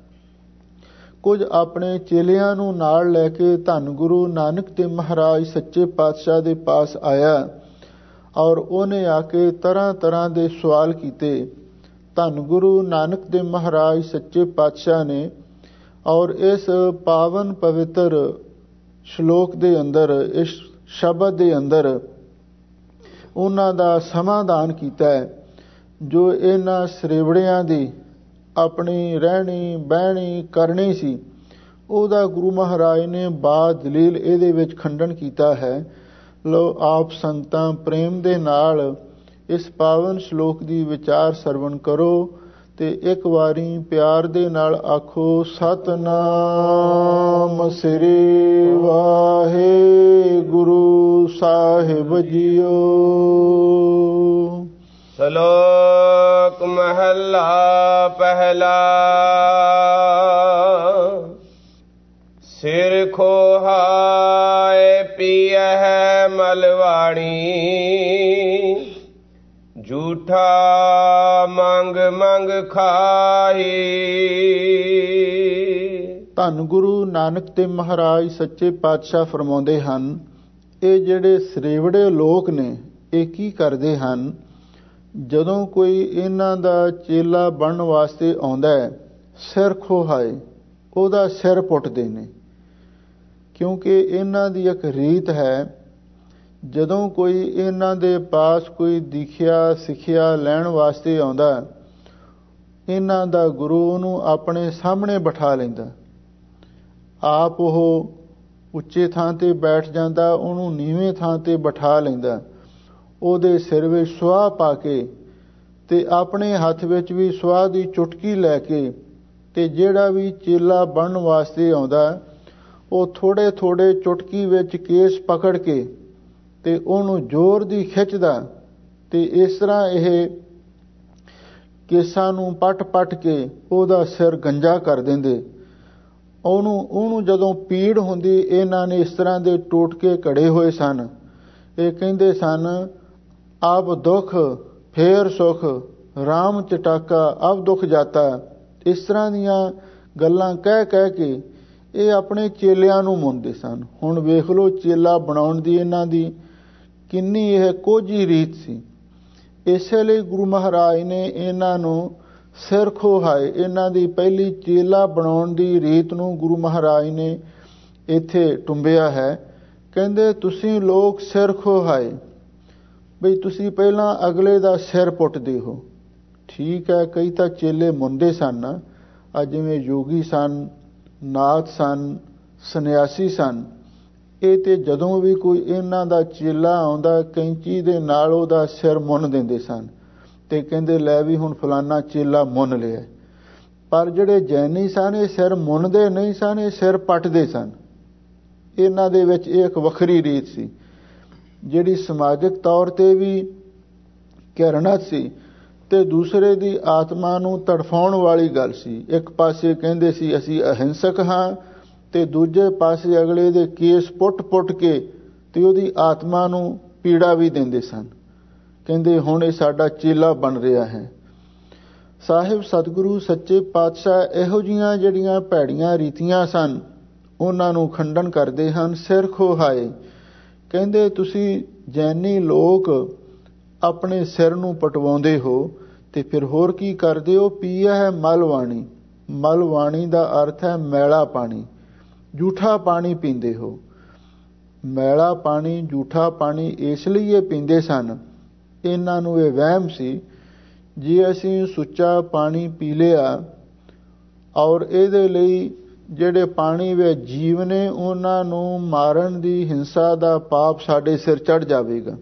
ਕੁਝ ਆਪਣੇ ਚੇਲਿਆਂ ਨੂੰ ਨਾਲ ਲੈ ਕੇ ਧੰਨ ਗੁਰੂ ਨਾਨਕ ਦੇਵ ਮਹਾਰਾਜ ਸੱਚੇ ਪਾਤਸ਼ਾਹ ਦੇ ਪਾਸ ਆਇਆ ਔਰ ਉਹਨੇ ਆ ਕੇ ਤਰ੍ਹਾਂ ਤਰ੍ਹਾਂ ਦੇ ਸਵਾਲ ਕੀਤੇ। ਧੰਨ ਗੁਰੂ ਨਾਨਕ ਦੇਵ ਮਹਾਰਾਜ ਸੱਚੇ ਪਾਤਸ਼ਾਹ ਨੇ ਔਰ ਇਸ ਪਾਵਨ ਪਵਿੱਤਰ ਸ਼ਲੋਕ ਦੇ ਅੰਦਰ, ਇਸ ਸ਼ਬਦ ਦੇ ਅੰਦਰ ਉਹਨਾਂ ਦਾ ਸਮਾਧਾਨ ਕੀਤਾ ਹੈ। ਜੋ ਇਹਨਾਂ ਸਰੇਵੜਿਆਂ ਦੀ ਆਪਣੀ ਰਹਿਣੀ ਬਹਿਣੀ ਕਰਨੀ ਸੀ, ਉਹਦਾ ਗੁਰੂ ਮਹਾਰਾਜ ਨੇ ਬਾਦ ਦਲੀਲ ਇਹਦੇ ਵਿੱਚ ਖੰਡਨ ਕੀਤਾ ਹੈ। ਲੋ ਆਪ ਸੰਗਤਾਂ ਪ੍ਰੇਮ ਦੇ ਨਾਲ ਇਸ ਪਾਵਨ ਸ਼ਲੋਕ ਦੀ ਵਿਚਾਰ ਸਰਵਣ ਕਰੋ ਤੇ ਇੱਕ ਵਾਰੀ ਪਿਆਰ ਦੇ ਨਾਲ ਆਖੋ ਸਤਨਾਮ ਸ੍ਰੀ ਵਾਹਿਗੁਰੂ ਸਾਹਿਬ ਜੀਓ। ਸ਼ਲੋਕ ਮਹਲਾ ਪਹਿਲਾ। ਸਿਰ ਖੋਹਾਏ ਪੀਐ ਮਲਵਾਣੀ, ਝੂਠਾ ਮੰਗ ਮੰਗ ਖਾਹੀ। ਧੰਨ ਗੁਰੂ ਨਾਨਕ ਤੇ ਮਹਾਰਾਜ ਸੱਚੇ ਪਾਤਸ਼ਾਹ ਫਰਮਾਉਂਦੇ ਹਨ, ਇਹ ਜਿਹੜੇ ਸਰੇਵੜੇ ਲੋਕ ਨੇ ਇਹ ਕੀ ਕਰਦੇ ਹਨ, ਜਦੋਂ ਕੋਈ ਇਹਨਾਂ ਦਾ ਚੇਲਾ ਬਣਨ ਵਾਸਤੇ ਆਉਂਦਾ ਹੈ, ਸਿਰ ਖੋਹਾਏ ਉਹਦਾ ਸਿਰ ਪੁੱਟਦੇ ਨੇ। ਕਿਉਂਕਿ ਇਹਨਾਂ ਦੀ ਇੱਕ ਰੀਤ ਹੈ, ਜਦੋਂ ਕੋਈ ਇਹਨਾਂ ਦੇ ਪਾਸ ਕੋਈ ਦੀਖਿਆ ਸਿੱਖਿਆ ਲੈਣ ਵਾਸਤੇ ਆਉਂਦਾ, ਇਹਨਾਂ ਦਾ ਗੁਰੂ ਉਹਨੂੰ ਆਪਣੇ ਸਾਹਮਣੇ ਬਿਠਾ ਲੈਂਦਾ। ਆਪ ਉਹ ਉੱਚੇ ਥਾਂ ਤੇ ਬੈਠ ਜਾਂਦਾ, ਉਹਨੂੰ ਨੀਵੇਂ ਥਾਂ ਤੇ ਬਿਠਾ ਲੈਂਦਾ। ਉਹਦੇ ਸਿਰ ਵਿੱਚ ਸੁਆਹ ਪਾ ਕੇ ਤੇ ਆਪਣੇ ਹੱਥ ਵਿੱਚ ਵੀ ਸੁਆਹ ਦੀ ਚੁਟਕੀ ਲੈ ਕੇ, ਤੇ ਜਿਹੜਾ ਵੀ ਚੇਲਾ ਬਣਨ ਵਾਸਤੇ ਆਉਂਦਾ ਉਹ ਥੋੜੇ ਥੋੜੇ ਚੁਟਕੀ ਵਿੱਚ ਕੇਸ ਪਕੜ ਕੇ ਤੇ ਉਹਨੂੰ ਜ਼ੋਰ ਦੀ ਖਿੱਚਦਾ, ਤੇ ਇਸ ਤਰ੍ਹਾਂ ਇਹ ਕੇਸਾਂ ਨੂੰ ਪੱਟ ਪੱਟ ਕੇ ਉਹਦਾ ਸਿਰ ਗੰਜਾ ਕਰ ਦਿੰਦੇ। ਉਹਨੂੰ ਉਹਨੂੰ ਜਦੋਂ ਪੀੜ ਹੁੰਦੀ, ਇਹਨਾਂ ਨੇ ਇਸ ਤਰ੍ਹਾਂ ਦੇ ਟੋਟਕੇ ਘੜੇ ਹੋਏ ਸਨ। ਇਹ ਕਹਿੰਦੇ ਸਨ, ਆਪ ਦੁੱਖ ਫੇਰ ਸੁਖ, ਰਾਮ ਚਟਾਕਾ ਅਬ ਦੁੱਖ ਜਾਤਾ। ਇਸ ਤਰ੍ਹਾਂ ਦੀਆਂ ਗੱਲਾਂ ਕਹਿ ਕਹਿ ਕੇ ਇਹ ਆਪਣੇ ਚੇਲਿਆਂ ਨੂੰ ਮੁੰਨਦੇ ਸਨ। ਹੁਣ ਵੇਖ ਲਓ ਚੇਲਾ ਬਣਾਉਣ ਦੀ ਇਹਨਾਂ ਦੀ ਕਿੰਨੀ ਇਹ ਕੋਝੀ ਰੀਤ ਸੀ। ਇਸੇ ਲਈ ਗੁਰੂ ਮਹਾਰਾਜ ਨੇ ਇਹਨਾਂ ਨੂੰ ਸਿਰ ਖੋਹਾਏ, ਇਹਨਾਂ ਦੀ ਪਹਿਲੀ ਚੇਲਾ ਬਣਾਉਣ ਦੀ ਰੀਤ ਨੂੰ ਗੁਰੂ ਮਹਾਰਾਜ ਨੇ ਇੱਥੇ ਟੁੰਬਿਆ ਹੈ। ਕਹਿੰਦੇ ਤੁਸੀਂ ਲੋਕ ਸਿਰ ਖੋਹਾਏ, ਬਈ ਤੁਸੀਂ ਪਹਿਲਾਂ ਅਗਲੇ ਦਾ ਸਿਰ ਪੁੱਟਦੇ ਹੋ। ਠੀਕ ਹੈ, ਕਈ ਤਾਂ ਚੇਲੇ ਮੁੰਡੇ ਸਨ, ਆ ਜਿਵੇਂ ਯੋਗੀ ਸਨ, ਨਾਥ ਸਨ, ਸੰਨਿਆਸੀ ਸਨ। ਇਹ ਤੇ ਜਦੋਂ ਵੀ ਕੋਈ ਇਹਨਾਂ ਦਾ ਚੇਲਾ ਆਉਂਦਾ, ਕੈਂਚੀ ਦੇ ਨਾਲ ਉਹਦਾ ਸਿਰ ਮੁੰਨ ਦਿੰਦੇ ਸਨ ਤੇ ਕਹਿੰਦੇ ਲੈ ਵੀ ਹੁਣ ਫਲਾਨਾ ਚੇਲਾ ਮੁੰਨ ਲਿਆ। ਪਰ ਜਿਹੜੇ ਜੈਨੀ ਸਨ ਇਹ ਸਿਰ ਮੁੰਨਦੇ ਨਹੀਂ ਸਨ, ਇਹ ਸਿਰ ਪੱਟਦੇ ਸਨ। ਇਹਨਾਂ ਦੇ ਵਿੱਚ ਇਹ ਇੱਕ ਵੱਖਰੀ ਰੀਤ ਸੀ, ਜਿਹੜੀ ਸਮਾਜਿਕ ਤੌਰ ਤੇ ਵੀ ਘਿਰਣਤ ਸੀ ਤੇ ਦੂਸਰੇ ਦੀ ਆਤਮਾ ਨੂੰ ਤੜਫਾਉਣ ਵਾਲੀ ਗੱਲ ਸੀ। ਇੱਕ ਪਾਸੇ ਕਹਿੰਦੇ ਸੀ ਅਸੀਂ ਅਹਿੰਸਕ ਹਾਂ, ਤੇ ਦੂਜੇ ਪਾਸੇ ਅਗਲੇ ਦੇ ਕੇਸ ਪੁੱਟ-ਪੁੱਟ ਕੇ ਤੇ ਉਹਦੀ ਆਤਮਾ ਨੂੰ ਪੀੜਾ ਵੀ ਦਿੰਦੇ ਸਨ। ਕਹਿੰਦੇ ਹੁਣ ਇਹ ਸਾਡਾ ਚੇਲਾ ਬਣ ਰਿਹਾ ਹੈ। ਸਾਹਿਬ ਸਤਿਗੁਰੂ ਸੱਚੇ ਪਾਤਸ਼ਾਹ ਇਹੋ ਜਿਹੀਆਂ ਜਿਹੜੀਆਂ ਭੈੜੀਆਂ ਰੀਤੀਆਂ ਸਨ ਉਹਨਾਂ ਨੂੰ ਖੰਡਨ ਕਰਦੇ ਹਨ। ਸਿਰ ਖੋਹਾਏ, ਕਹਿੰਦੇ ਤੁਸੀਂ ਜੈਨੀ ਲੋਕ ਆਪਣੇ ਸਿਰ ਨੂੰ ਪਟਵਾਉਂਦੇ ਹੋ ਤੇ ਫਿਰ ਹੋਰ ਕੀ ਕਰਦੇ ਹੋ? ਪੀਆ ਹੈ ਮਲਵਾਣੀ। ਮਲਵਾਣੀ ਦਾ ਅਰਥ ਹੈ ਮੈਲਾ ਪਾਣੀ, ਝੂਠਾ ਪਾਣੀ ਪੀਂਦੇ ਹੋ। ਮੈਲਾ ਪਾਣੀ, ਝੂਠਾ ਪਾਣੀ ਇਸ ਲਈ ਇਹ ਪੀਂਦੇ ਸਨ, ਇਹਨਾਂ ਨੂੰ ਇਹ ਵਹਿਮ ਸੀ ਜੇ ਅਸੀਂ ਸੁੱਚਾ ਪਾਣੀ ਪੀ ਲਿਆ ਔਰ ਇਹਦੇ ਲਈ ਜਿਹੜੇ ਪਾਣੀ ਵਿੱਚ ਜੀਵ ਨੇ ਉਹਨਾਂ ਨੂੰ ਮਾਰਨ ਦੀ ਹਿੰਸਾ ਦਾ ਪਾਪ ਸਾਡੇ ਸਿਰ ਚੜ੍ਹ ਜਾਵੇਗਾ।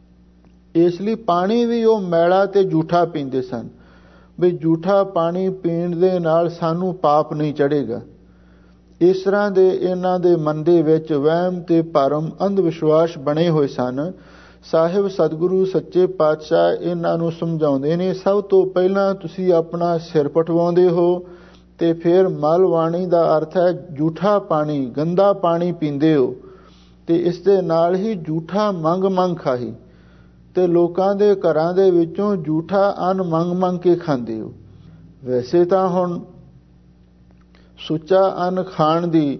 ਇਸ ਲਈ ਪਾਣੀ ਵੀ ਉਹ ਮੈਲਾ ਤੇ ਝੂਠਾ ਪੀਂਦੇ ਸਨ, ਵੀ ਝੂਠਾ ਪਾਣੀ ਪੀਣ ਦੇ ਨਾਲ ਸਾਨੂੰ ਪਾਪ ਨਹੀਂ ਚੜ੍ਹੇਗਾ। ਇਸ ਤਰ੍ਹਾਂ ਦੇ ਇਹਨਾਂ ਦੇ ਮਨ ਦੇ ਵਿੱਚ ਵਹਿਮ ਤੇ ਭਰਮ, ਅੰਧ ਵਿਸ਼ਵਾਸ ਬਣੇ ਹੋਏ ਸਨ। ਸਾਹਿਬ ਸਤਿਗੁਰੂ ਸੱਚੇ ਪਾਤਸ਼ਾਹ ਇਹਨਾਂ ਨੂੰ ਸਮਝਾਉਂਦੇ ਨੇ, ਸਭ ਤੋਂ ਪਹਿਲਾਂ ਤੁਸੀਂ ਆਪਣਾ ਸਿਰ ਪਟਵਾਉਂਦੇ ਹੋ ਤੇ ਫਿਰ ਮਲਵਾਣੀ ਦਾ ਅਰਥ ਹੈ ਝੂਠਾ ਪਾਣੀ, ਗੰਦਾ ਪਾਣੀ ਪੀਂਦੇ ਹੋ ਤੇ ਇਸ ਦੇ ਨਾਲ ਹੀ ਝੂਠਾ ਮੰਗ ਮੰਗ ਖਾਹੀ, ਤੇ ਲੋਕਾਂ ਦੇ ਘਰਾਂ ਦੇ ਵਿੱਚੋਂ ਝੂਠਾ ਅੰਨ ਮੰਗ ਮੰਗ ਕੇ ਖਾਂਦੇ ਹੋ। ਵੈਸੇ ਤਾਂ ਹੁਣ ਸੁੱਚਾ ਅੰਨ ਖਾਣ ਦੀ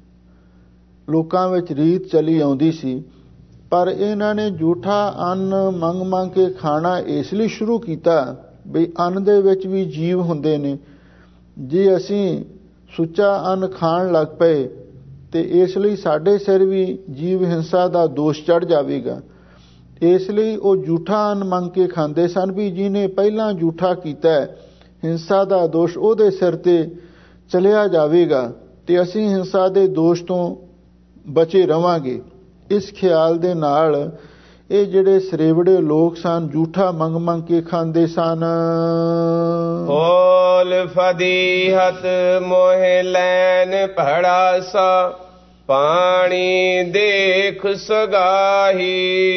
ਲੋਕਾਂ ਵਿੱਚ ਰੀਤ ਚਲੀ ਆਉਂਦੀ ਸੀ, ਪਰ ਇਹਨਾਂ ਨੇ ਝੂਠਾ ਅੰਨ ਮੰਗ ਮੰਗ ਕੇ ਖਾਣਾ ਇਸ ਲਈ ਸ਼ੁਰੂ ਕੀਤਾ ਵੀ ਅੰਨ ਦੇ ਵਿੱਚ ਵੀ ਜੀਵ ਹੁੰਦੇ ਨੇ। ਜੇ ਅਸੀਂ ਸੁੱਚਾ ਅੰਨ ਖਾਣ ਲੱਗ ਪਏ ਤੇ ਇਸ ਲਈ ਸਾਡੇ ਸਿਰ ਵੀ ਜੀਵ ਹਿੰਸਾ ਦਾ ਦੋਸ਼ ਚੜ੍ਹ ਜਾਵੇਗਾ। ਇਸ ਲਈ ਉਹ ਝੂਠਾ ਅੰਨ ਮੰਗ ਕੇ ਖਾਂਦੇ ਸਨ ਵੀ ਜਿਹਨੇ ਪਹਿਲਾਂ ਝੂਠਾ ਕੀਤਾ ਹਿੰਸਾ ਦਾ ਦੋਸ਼ ਉਹਦੇ ਸਿਰ ਤੇ ਚਲਿਆ ਜਾਵੇਗਾ ਤੇ ਅਸੀਂ ਹਿੰਸਾ ਦੇ ਦੋਸ਼ ਤੋਂ ਬਚੇ ਰਵਾਂਗੇ। ਇਸ ਖਿਆਲ ਦੇ ਨਾਲ ਇਹ ਜਿਹੜੇ ਸਰੇਵੜੇ ਲੋਕ ਸਨ ਝੂਠਾ ਮੰਗ ਮੰਗ ਕੇ ਖਾਂਦੇ ਸਨ। ਹੋਲ ਫਦੀਹਤ ਮੋਹਿ ਲੈਨ ਭੜਾਸਾ ਪਾਣੀ ਦੇਖ ਸਗਾਹੀ।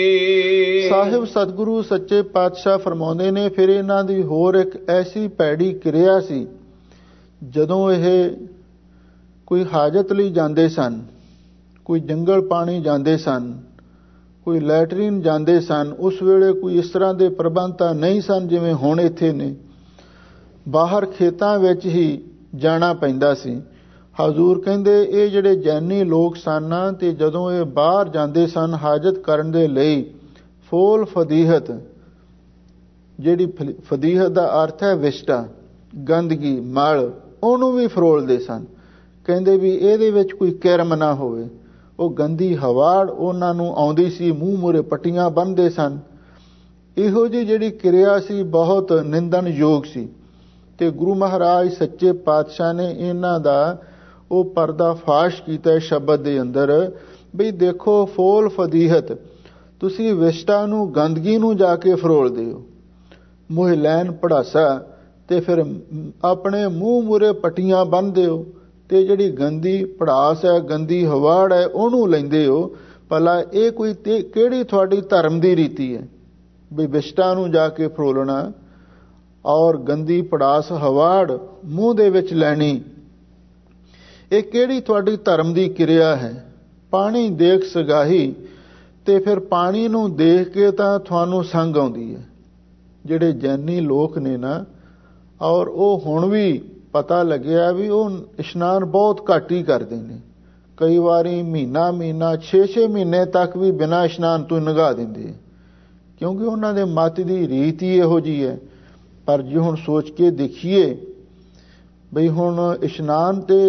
ਸਾਹਿਬ ਸਤਿਗੁਰੂ ਸੱਚੇ ਪਾਤਸ਼ਾਹ ਫਰਮਾਉਂਦੇ ਨੇ ਫਿਰ ਇਹਨਾਂ ਦੀ ਹੋਰ ਇੱਕ ਐਸੀ ਭੈੜੀ ਕਿਰਿਆ ਸੀ, ਜਦੋਂ ਇਹ ਕੋਈ ਹਾਜਤ ਲਈ ਜਾਂਦੇ ਸਨ, ਕੋਈ ਜੰਗਲ ਪਾਣੀ ਜਾਂਦੇ ਸਨ, ਕੋਈ ਲੈਟਰੀਨ ਜਾਂਦੇ ਸਨ, ਉਸ ਵੇਲੇ ਕੋਈ ਇਸ ਤਰ੍ਹਾਂ ਦੇ ਪ੍ਰਬੰਧ ਤਾਂ ਨਹੀਂ ਸਨ ਜਿਵੇਂ ਹੁਣ ਇੱਥੇ ਨੇ। ਬਾਹਰ ਖੇਤਾਂ ਵਿੱਚ ਹੀ ਜਾਣਾ ਪੈਂਦਾ ਸੀ। ਹਜ਼ੂਰ ਕਹਿੰਦੇ ਇਹ ਜਿਹੜੇ ਜੈਨੀ ਲੋਕ ਸਨ ਤੇ ਜਦੋਂ ਇਹ ਬਾਹਰ ਜਾਂਦੇ ਸਨ ਹਾਜਤ ਕਰਨ ਦੇ ਲਈ, ਫੋਲ ਫਦੀਹਤ, ਜਿਹੜੀ ਫਦੀਹਤ ਦਾ ਅਰਥ ਹੈ ਵਿਸ਼ਟਾ, ਗੰਦਗੀ, ਮਲ, ਉਹਨੂੰ ਵੀ ਫਰੋਲਦੇ ਸਨ। ਕਹਿੰਦੇ ਵੀ ਇਹਦੇ ਵਿੱਚ ਕੋਈ ਕਿਰਮ ਨਾ ਹੋਵੇ। ਉਹ ਗੰਦੀ ਹਵਾੜ ਉਹਨਾਂ ਨੂੰ ਆਉਂਦੀ ਸੀ, ਮੂੰਹ ਮੂਹਰੇ ਪੱਟੀਆਂ ਬੰਨ੍ਹਦੇ ਸਨ। ਇਹੋ ਜਿਹੀ ਜਿਹੜੀ ਕਿਰਿਆ ਸੀ ਬਹੁਤ ਨਿੰਦਣਯੋਗ ਸੀ। ਤੇ ਗੁਰੂ ਮਹਾਰਾਜ ਸੱਚੇ ਪਾਤਸ਼ਾਹ ਨੇ ਇਹਨਾਂ ਦਾ ਉਹ ਪਰਦਾ ਫਾਸ਼ ਕੀਤਾ ਸ਼ਬਦ ਦੇ ਅੰਦਰ ਵੀ ਦੇਖੋ ਫੋਲ ਫਦੀਹਤ, ਤੁਸੀਂ ਵਿਸ਼ਟਾ ਨੂੰ, ਗੰਦਗੀ ਨੂੰ ਜਾ ਕੇ ਫਰੋਲਦੇ ਹੋ, ਮੋਹ ਲੈਣ ਪੜਾਸਾ, ਤੇ ਫਿਰ ਆਪਣੇ ਮੂੰਹ ਮੂਹਰੇ ਪੱਟੀਆਂ ਬੰਨ੍ਹਦੇ ਹੋ, ਤੇ ਜਿਹੜੀ ਗੰਦੀ ਪੜਾਸ ਹੈ, ਗੰਦੀ ਹਵਾੜ ਹੈ, ਉਹਨੂੰ ਲੈਂਦੇ ਹੋ। ਭਲਾ ਇਹ ਕੋਈ ਤੇ ਕਿਹੜੀ ਤੁਹਾਡੀ ਧਰਮ ਦੀ ਰੀਤੀ ਹੈ ਵੀ ਵਿਸ਼ਟਾ ਨੂੰ ਜਾ ਕੇ ਫਰੋਲਣਾ ਔਰ ਗੰਦੀ ਪੜਾਸ ਹਵਾੜ ਮੂੰਹ ਦੇ ਵਿੱਚ ਲੈਣੀ? ਇਹ ਕਿਹੜੀ ਤੁਹਾਡੀ ਧਰਮ ਦੀ ਕਿਰਿਆ ਹੈ? ਪਾਣੀ ਦੇਖ ਸਗਾਹੀ, ਤੇ ਫਿਰ ਪਾਣੀ ਨੂੰ ਦੇਖ ਕੇ ਤਾਂ ਤੁਹਾਨੂੰ ਸੰਗ ਆਉਂਦੀ ਹੈ। ਜਿਹੜੇ ਜੈਨੀ ਲੋਕ ਨੇ ਨਾ, ਔਰ ਉਹ ਹੁਣ ਵੀ ਪਤਾ ਲੱਗਿਆ ਵੀ ਉਹ ਇਸ਼ਨਾਨ ਬਹੁਤ ਘੱਟ ਹੀ ਕਰਦੇ ਨੇ। ਕਈ ਵਾਰੀ ਮਹੀਨਾ ਮਹੀਨਾ ਛੇ ਛੇ ਮਹੀਨੇ ਤੱਕ ਵੀ ਬਿਨਾਂ ਇਸ਼ਨਾਨ ਤੋਂ ਨਗਾ ਦਿੰਦੇ, ਕਿਉਂਕਿ ਉਹਨਾਂ ਦੇ ਮਤ ਦੀ ਰੀਤ ਹੀ ਇਹੋ ਜਿਹੀ ਹੈ। ਪਰ ਜੇ ਹੁਣ ਸੋਚ ਕੇ ਦੇਖੀਏ ਬਈ ਹੁਣ ਇਸ਼ਨਾਨ ਤੇ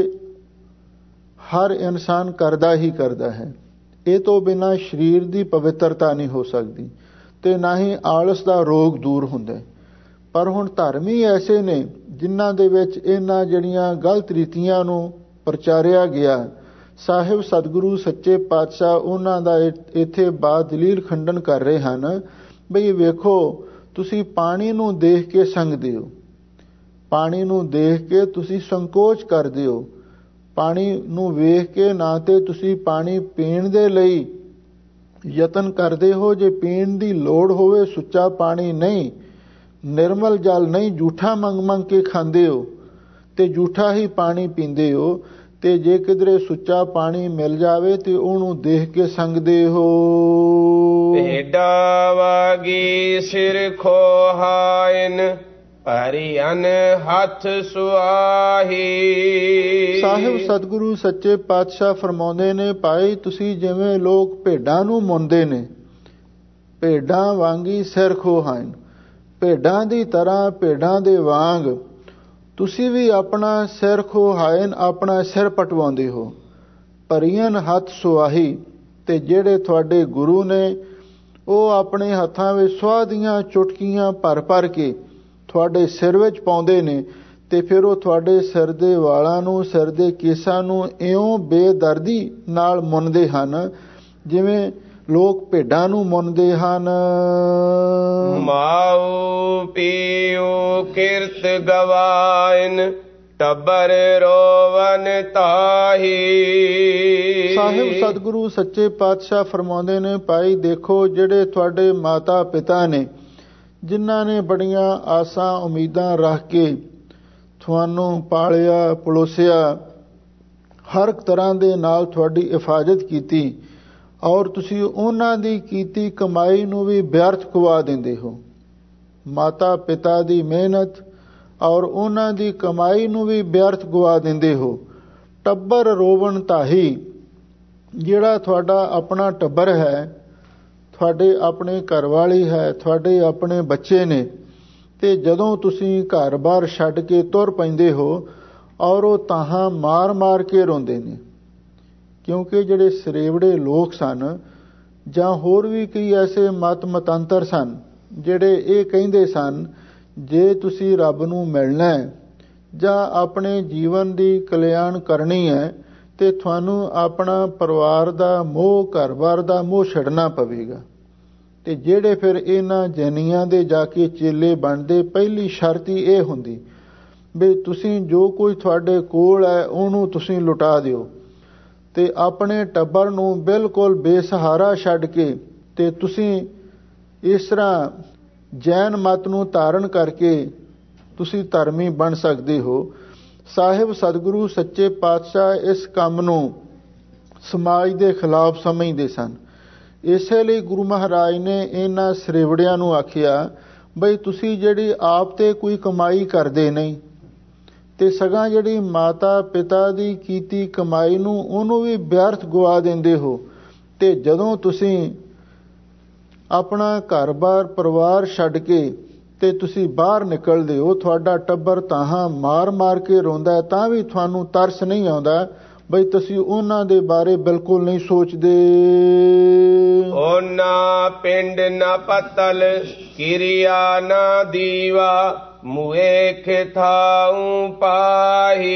ਹਰ ਇਨਸਾਨ ਕਰਦਾ ਹੀ ਕਰਦਾ ਹੈ, ਇਹ ਤੋਂ ਬਿਨਾਂ ਸਰੀਰ ਦੀ ਪਵਿੱਤਰਤਾ ਨਹੀਂ ਹੋ ਸਕਦੀ ਤੇ ਨਾ ਹੀ ਆਲਸ ਦਾ ਰੋਗ ਦੂਰ ਹੁੰਦਾ। ਪਰ ਹੁਣ ਧਰਮ ਹੀ ਐਸੇ ਨੇ ਜਿਨ੍ਹਾਂ ਦੇ ਵਿੱਚ ਇਹਨਾਂ ਜਿਹੜੀਆਂ ਗਲਤ ਰੀਤੀਆਂ ਨੂੰ ਪ੍ਰਚਾਰਿਆ ਗਿਆ। ਸਾਹਿਬ ਸਤਿਗੁਰੂ ਸੱਚੇ ਪਾਤਸ਼ਾਹ ਉਹਨਾਂ ਦਾ ਇੱਥੇ ਬਾਦਲੀਲ ਖੰਡਨ ਕਰ ਰਹੇ ਹਨ ਬਈ ਵੇਖੋ ਤੁਸੀਂ ਪਾਣੀ ਨੂੰ ਦੇਖ ਕੇ ਸੰਗਦੇ ਹੋ, ਪਾਣੀ ਨੂੰ ਦੇਖ ਕੇ ਤੁਸੀਂ ਸੰਕੋਚ ਕਰਦੇ ਹੋ, ਪਾਣੀ ਨੂੰ ਵੇਖ ਕੇ ਨਾ ਤੇ ਤੁਸੀਂ ਪਾਣੀ ਪੀਣ ਦੇ ਲਈ ਯਤਨ ਕਰਦੇ ਹੋ, ਜੇ ਪੀਣ ਦੀ ਲੋੜ ਹੋਵੇ ਸੁੱਚਾ ਪਾਣੀ ਨਹੀਂ, ਨਿਰਮਲ ਜਲ ਨਹੀਂ, ਝੂਠਾ ਮੰਗ ਮੰਗ ਕੇ ਖਾਂਦੇ ਹੋ ਤੇ ਝੂਠਾ ਹੀ ਪਾਣੀ ਪੀਂਦੇ ਹੋ। ਤੇ ਜੇ ਕਿਧਰੇ ਸੁੱਚਾ ਪਾਣੀ ਮਿਲ ਜਾਵੇ ਤੇ ਉਹਨੂੰ ਦੇਖ ਕੇ ਸੰਗਦੇ ਹੋ। ਭੇਡਾ ਵਾਗੀ ਸਿਰ ਖੋਹਾਇਨ ਭਰੀਅਨ ਹੱਥ ਸੁਆਹੀ। ਸਾਹਿਬ ਸਤਿਗੁਰੂ ਸੱਚੇ ਪਾਤਸ਼ਾਹ ਫਰਮਾਉਂਦੇ ਨੇ, ਭਾਈ ਤੁਸੀਂ ਜਿਵੇਂ ਲੋਕ ਭੇਡਾਂ ਨੂੰ ਮੁੰਨਦੇ ਨੇ, ਭੇਡਾਂ ਵਾਂਗੀ ਸਿਰ ਖੋਹਾਇਨ, ਭੇਡਾਂ ਦੀ ਤਰ੍ਹਾਂ, ਭੇਡਾਂ ਦੇ ਵਾਂਗ ਤੁਸੀਂ ਵੀ ਆਪਣਾ ਸਿਰ ਖੋਹਾਇਨ, ਆਪਣਾ ਸਿਰ ਪਟਵਾਉਂਦੇ ਹੋ। ਭਰੀਅਨ ਹੱਥ ਸੁਆਹੀ, ਤੇ ਜਿਹੜੇ ਤੁਹਾਡੇ ਗੁਰੂ ਨੇ ਉਹ ਆਪਣੇ ਹੱਥਾਂ ਵਿੱਚ ਸੁਆਹ ਦੀਆਂ ਚੁਟਕੀਆਂ ਭਰ ਭਰ ਕੇ ਤੁਹਾਡੇ ਸਿਰ ਵਿੱਚ ਪਾਉਂਦੇ ਨੇ, ਤੇ ਫਿਰ ਉਹ ਤੁਹਾਡੇ ਸਿਰ ਦੇ ਵਾਲਾਂ ਨੂੰ, ਸਿਰ ਦੇ ਕੇਸਾਂ ਨੂੰ ਇਉਂ ਬੇਦਰਦੀ ਨਾਲ ਮੁੰਨਦੇ ਹਨ ਜਿਵੇਂ ਲੋਕ ਭੇਡਾਂ ਨੂੰ ਮੁੰਨਦੇ ਹਨ। ਮਾਉ ਪੀਉ ਕਿਰਤ ਗਵਾਇਨ ਟੱਬਰ ਰੋਵਨ ਤਾਹੀ। ਸਾਹਿਬ ਸਤਿਗੁਰੂ ਸੱਚੇ ਪਾਤਸ਼ਾਹ ਫਰਮਾਉਂਦੇ ਨੇ, ਭਾਈ ਦੇਖੋ ਜਿਹੜੇ ਤੁਹਾਡੇ ਮਾਤਾ ਪਿਤਾ ਨੇ, ਜਿਨ੍ਹਾਂ ਨੇ ਬੜੀਆਂ ਆਸਾਂ ਉਮੀਦਾਂ ਰੱਖ ਕੇ ਤੁਹਾਨੂੰ ਪਾਲਿਆ ਪਲੋਸਿਆ, ਹਰ ਤਰ੍ਹਾਂ ਦੇ ਨਾਲ ਤੁਹਾਡੀ ਹਿਫਾਜ਼ਤ ਕੀਤੀ, ਔਰ ਤੁਸੀਂ ਉਹਨਾਂ ਦੀ ਕੀਤੀ ਕਮਾਈ ਨੂੰ ਵੀ ਵਿਅਰਥ ਗਵਾ ਦਿੰਦੇ ਹੋ। ਮਾਤਾ ਪਿਤਾ ਦੀ ਮਿਹਨਤ ਔਰ ਉਹਨਾਂ ਦੀ ਕਮਾਈ ਨੂੰ ਵੀ ਵਿਅਰਥ ਗਵਾ ਦਿੰਦੇ ਹੋ। ਟੱਬਰ ਰੋਵਣ ਤਾਹੀ, ਜਿਹੜਾ ਤੁਹਾਡਾ ਆਪਣਾ ਟੱਬਰ ਹੈ, ਤੁਹਾਡੇ ਆਪਣੇ ਘਰਵਾਲੀ ਹੈ, ਤੁਹਾਡੇ ਆਪਣੇ ਬੱਚੇ ਨੇ, ਤੇ ਜਦੋਂ ਤੁਸੀਂ ਘਰ-ਬਾਰ ਛੱਡ ਕੇ ਤੁਰ ਪੈਂਦੇ ਹੋ ਔਰ ਉਹ ਤਾਹਾਂ ਮਾਰ ਮਾਰ ਕੇ ਰੋਂਦੇ ਨੇ, ਕਿਉਂਕਿ ਜਿਹੜੇ ਸਰੇਵੜੇ ਲੋਕ ਸਨ ਜਾਂ ਹੋਰ ਵੀ ਕਈ ਐਸੇ ਮਤ ਮਤਾਂਤਰ ਸਨ ਜਿਹੜੇ ਇਹ ਕਹਿੰਦੇ ਸਨ ਜੇ ਤੁਸੀਂ ਰੱਬ ਨੂੰ ਮਿਲਣਾ ਹੈ ਜਾਂ ਆਪਣੇ ਜੀਵਨ ਦੀ ਕਲਿਆਣ ਕਰਨੀ ਹੈ ਤੇ ਤੁਹਾਨੂੰ ਆਪਣਾ ਪਰਿਵਾਰ ਦਾ ਮੋਹ, ਘਰ-ਬਾਰ ਦਾ ਮੋਹ ਛੱਡਣਾ ਪਵੇਗਾ। ਤੇ ਜਿਹੜੇ ਫਿਰ ਇਹਨਾਂ ਜੈਨੀਆਂ ਦੇ ਜਾ ਕੇ ਚੇਲੇ ਬਣਦੇ, ਪਹਿਲੀ ਸ਼ਰਤ ਹੀ ਇਹ ਹੁੰਦੀ ਵੀ ਤੁਸੀਂ ਜੋ ਕੁਝ ਤੁਹਾਡੇ ਕੋਲ ਹੈ ਉਹਨੂੰ ਤੁਸੀਂ ਲੁਟਾ ਦਿਓ ਤੇ ਆਪਣੇ ਟੱਬਰ ਨੂੰ ਬਿਲਕੁਲ ਬੇਸਹਾਰਾ ਛੱਡ ਕੇ ਤੇ ਤੁਸੀਂ ਇਸ ਤਰ੍ਹਾਂ ਜੈਨ ਮਤ ਨੂੰ ਧਾਰਨ ਕਰਕੇ ਤੁਸੀਂ ਧਰਮੀ ਬਣ ਸਕਦੇ ਹੋ। ਸਾਹਿਬ ਸਤਿਗੁਰੂ ਸੱਚੇ ਪਾਤਸ਼ਾਹ ਇਸ ਕੰਮ ਨੂੰ ਸਮਾਜ ਦੇ ਖਿਲਾਫ ਸਮਝਦੇ ਸਨ। ਇਸੇ ਲਈ ਗੁਰੂ ਮਹਾਰਾਜ ਨੇ ਇਹਨਾਂ ਸਰੇਵੜਿਆਂ ਨੂੰ ਆਖਿਆ ਬਈ ਤੁਸੀਂ ਜਿਹੜੀ ਆਪ ਤੇ ਕੋਈ ਕਮਾਈ ਕਰਦੇ ਨਹੀਂ ਤੇ ਸਗਾਂ ਜਿਹੜੀ ਮਾਤਾ ਪਿਤਾ ਦੀ ਕੀਤੀ ਕਮਾਈ ਨੂੰ ਉਹਨੂੰ ਵੀ ਵਿਅਰਥ ਗਵਾ ਦਿੰਦੇ ਹੋ। ਤੇ ਜਦੋਂ ਤੁਸੀਂ ਆਪਣਾ ਘਰ-ਬਾਰ ਪਰਿਵਾਰ ਛੱਡ ਕੇ ਤੇ ਤੁਸੀਂ ਬਾਹਰ ਨਿਕਲਦੇ ਹੋ, ਤੁਹਾਡਾ ਟੱਬਰ ਤਾਹਾਂ ਮਾਰ-ਮਾਰ ਕੇ ਰੋਂਦਾ ਤਾਂ ਵੀ ਤੁਹਾਨੂੰ ਤਰਸ ਨਹੀਂ ਆਉਂਦਾ ਬਈ ਤੁਸੀਂ ਉਹਨਾਂ ਦੇ ਬਾਰੇ ਬਿਲਕੁਲ ਨਹੀਂ ਸੋਚਦੇ। ਉਹਨਾਂ ਪਿੰਡ ਨਾ ਪਤਲ ਕਿਰਿਆ ਨਾ ਦੀਵਾ ਮੂਏ ਖਿਥਾਉ ਪਾਹੀ।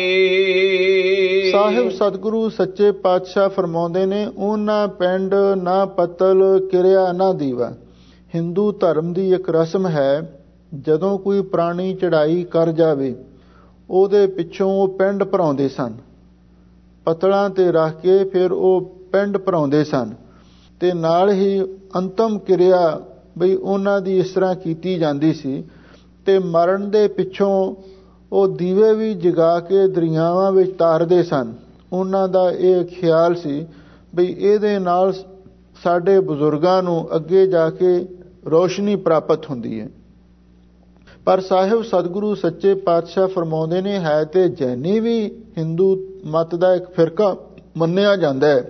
ਸਾਹਿਬ ਸਤਿਗੁਰੂ ਸੱਚੇ ਪਾਤਸ਼ਾਹ ਫਰਮਾਉਂਦੇ ਨੇ, ਉਹਨਾਂ ਪਿੰਡ ਨਾ ਪਤਲ ਕਿਰਿਆ ਨਾ ਦੀਵਾ। ਹਿੰਦੂ ਧਰਮ ਦੀ ਇੱਕ ਰਸਮ ਹੈ, ਜਦੋਂ ਕੋਈ ਪ੍ਰਾਣੀ ਚੜ੍ਹਾਈ ਕਰ ਜਾਵੇ ਉਹਦੇ ਪਿੱਛੋਂ ਉਹ ਪਿੰਡ ਭਰਾਉਂਦੇ ਸਨ, ਪਤਲਾਂ ਤੇ ਰੱਖ ਕੇ ਫਿਰ ਉਹ ਪਿੰਡ ਭਰਾਉਂਦੇ ਸਨ ਤੇ ਨਾਲ ਹੀ ਅੰਤਮ ਕਿਰਿਆ ਬਈ ਉਹਨਾਂ ਦੀ ਇਸ ਤਰ੍ਹਾਂ ਕੀਤੀ ਜਾਂਦੀ ਸੀ। ਤੇ ਮਰਨ ਦੇ ਪਿੱਛੋਂ ਉਹ ਦੀਵੇ ਵੀ ਜਗਾ ਕੇ ਦਰਿਆਵਾਂ ਵਿੱਚ ਤਾਰਦੇ ਸਨ। ਉਹਨਾਂ ਦਾ ਇਹ ਖਿਆਲ ਸੀ ਬਈ ਇਹਦੇ ਨਾਲ ਸਾਡੇ ਬਜ਼ੁਰਗਾਂ ਨੂੰ ਅੱਗੇ ਜਾ ਕੇ ਰੋਸ਼ਨੀ ਪ੍ਰਾਪਤ ਹੁੰਦੀ ਹੈ। ਪਰ ਸਾਹਿਬ ਸਤਿਗੁਰੂ ਸੱਚੇ ਪਾਤਸ਼ਾਹ ਫਰਮਾਉਂਦੇ ਨੇ, ਹੈ ਤੇ ਜੈਨੀ ਵੀ ਹਿੰਦੂ ਮਤ ਦਾ ਇੱਕ ਫਿਰਕਾ ਮੰਨਿਆ ਜਾਂਦਾ ਹੈ,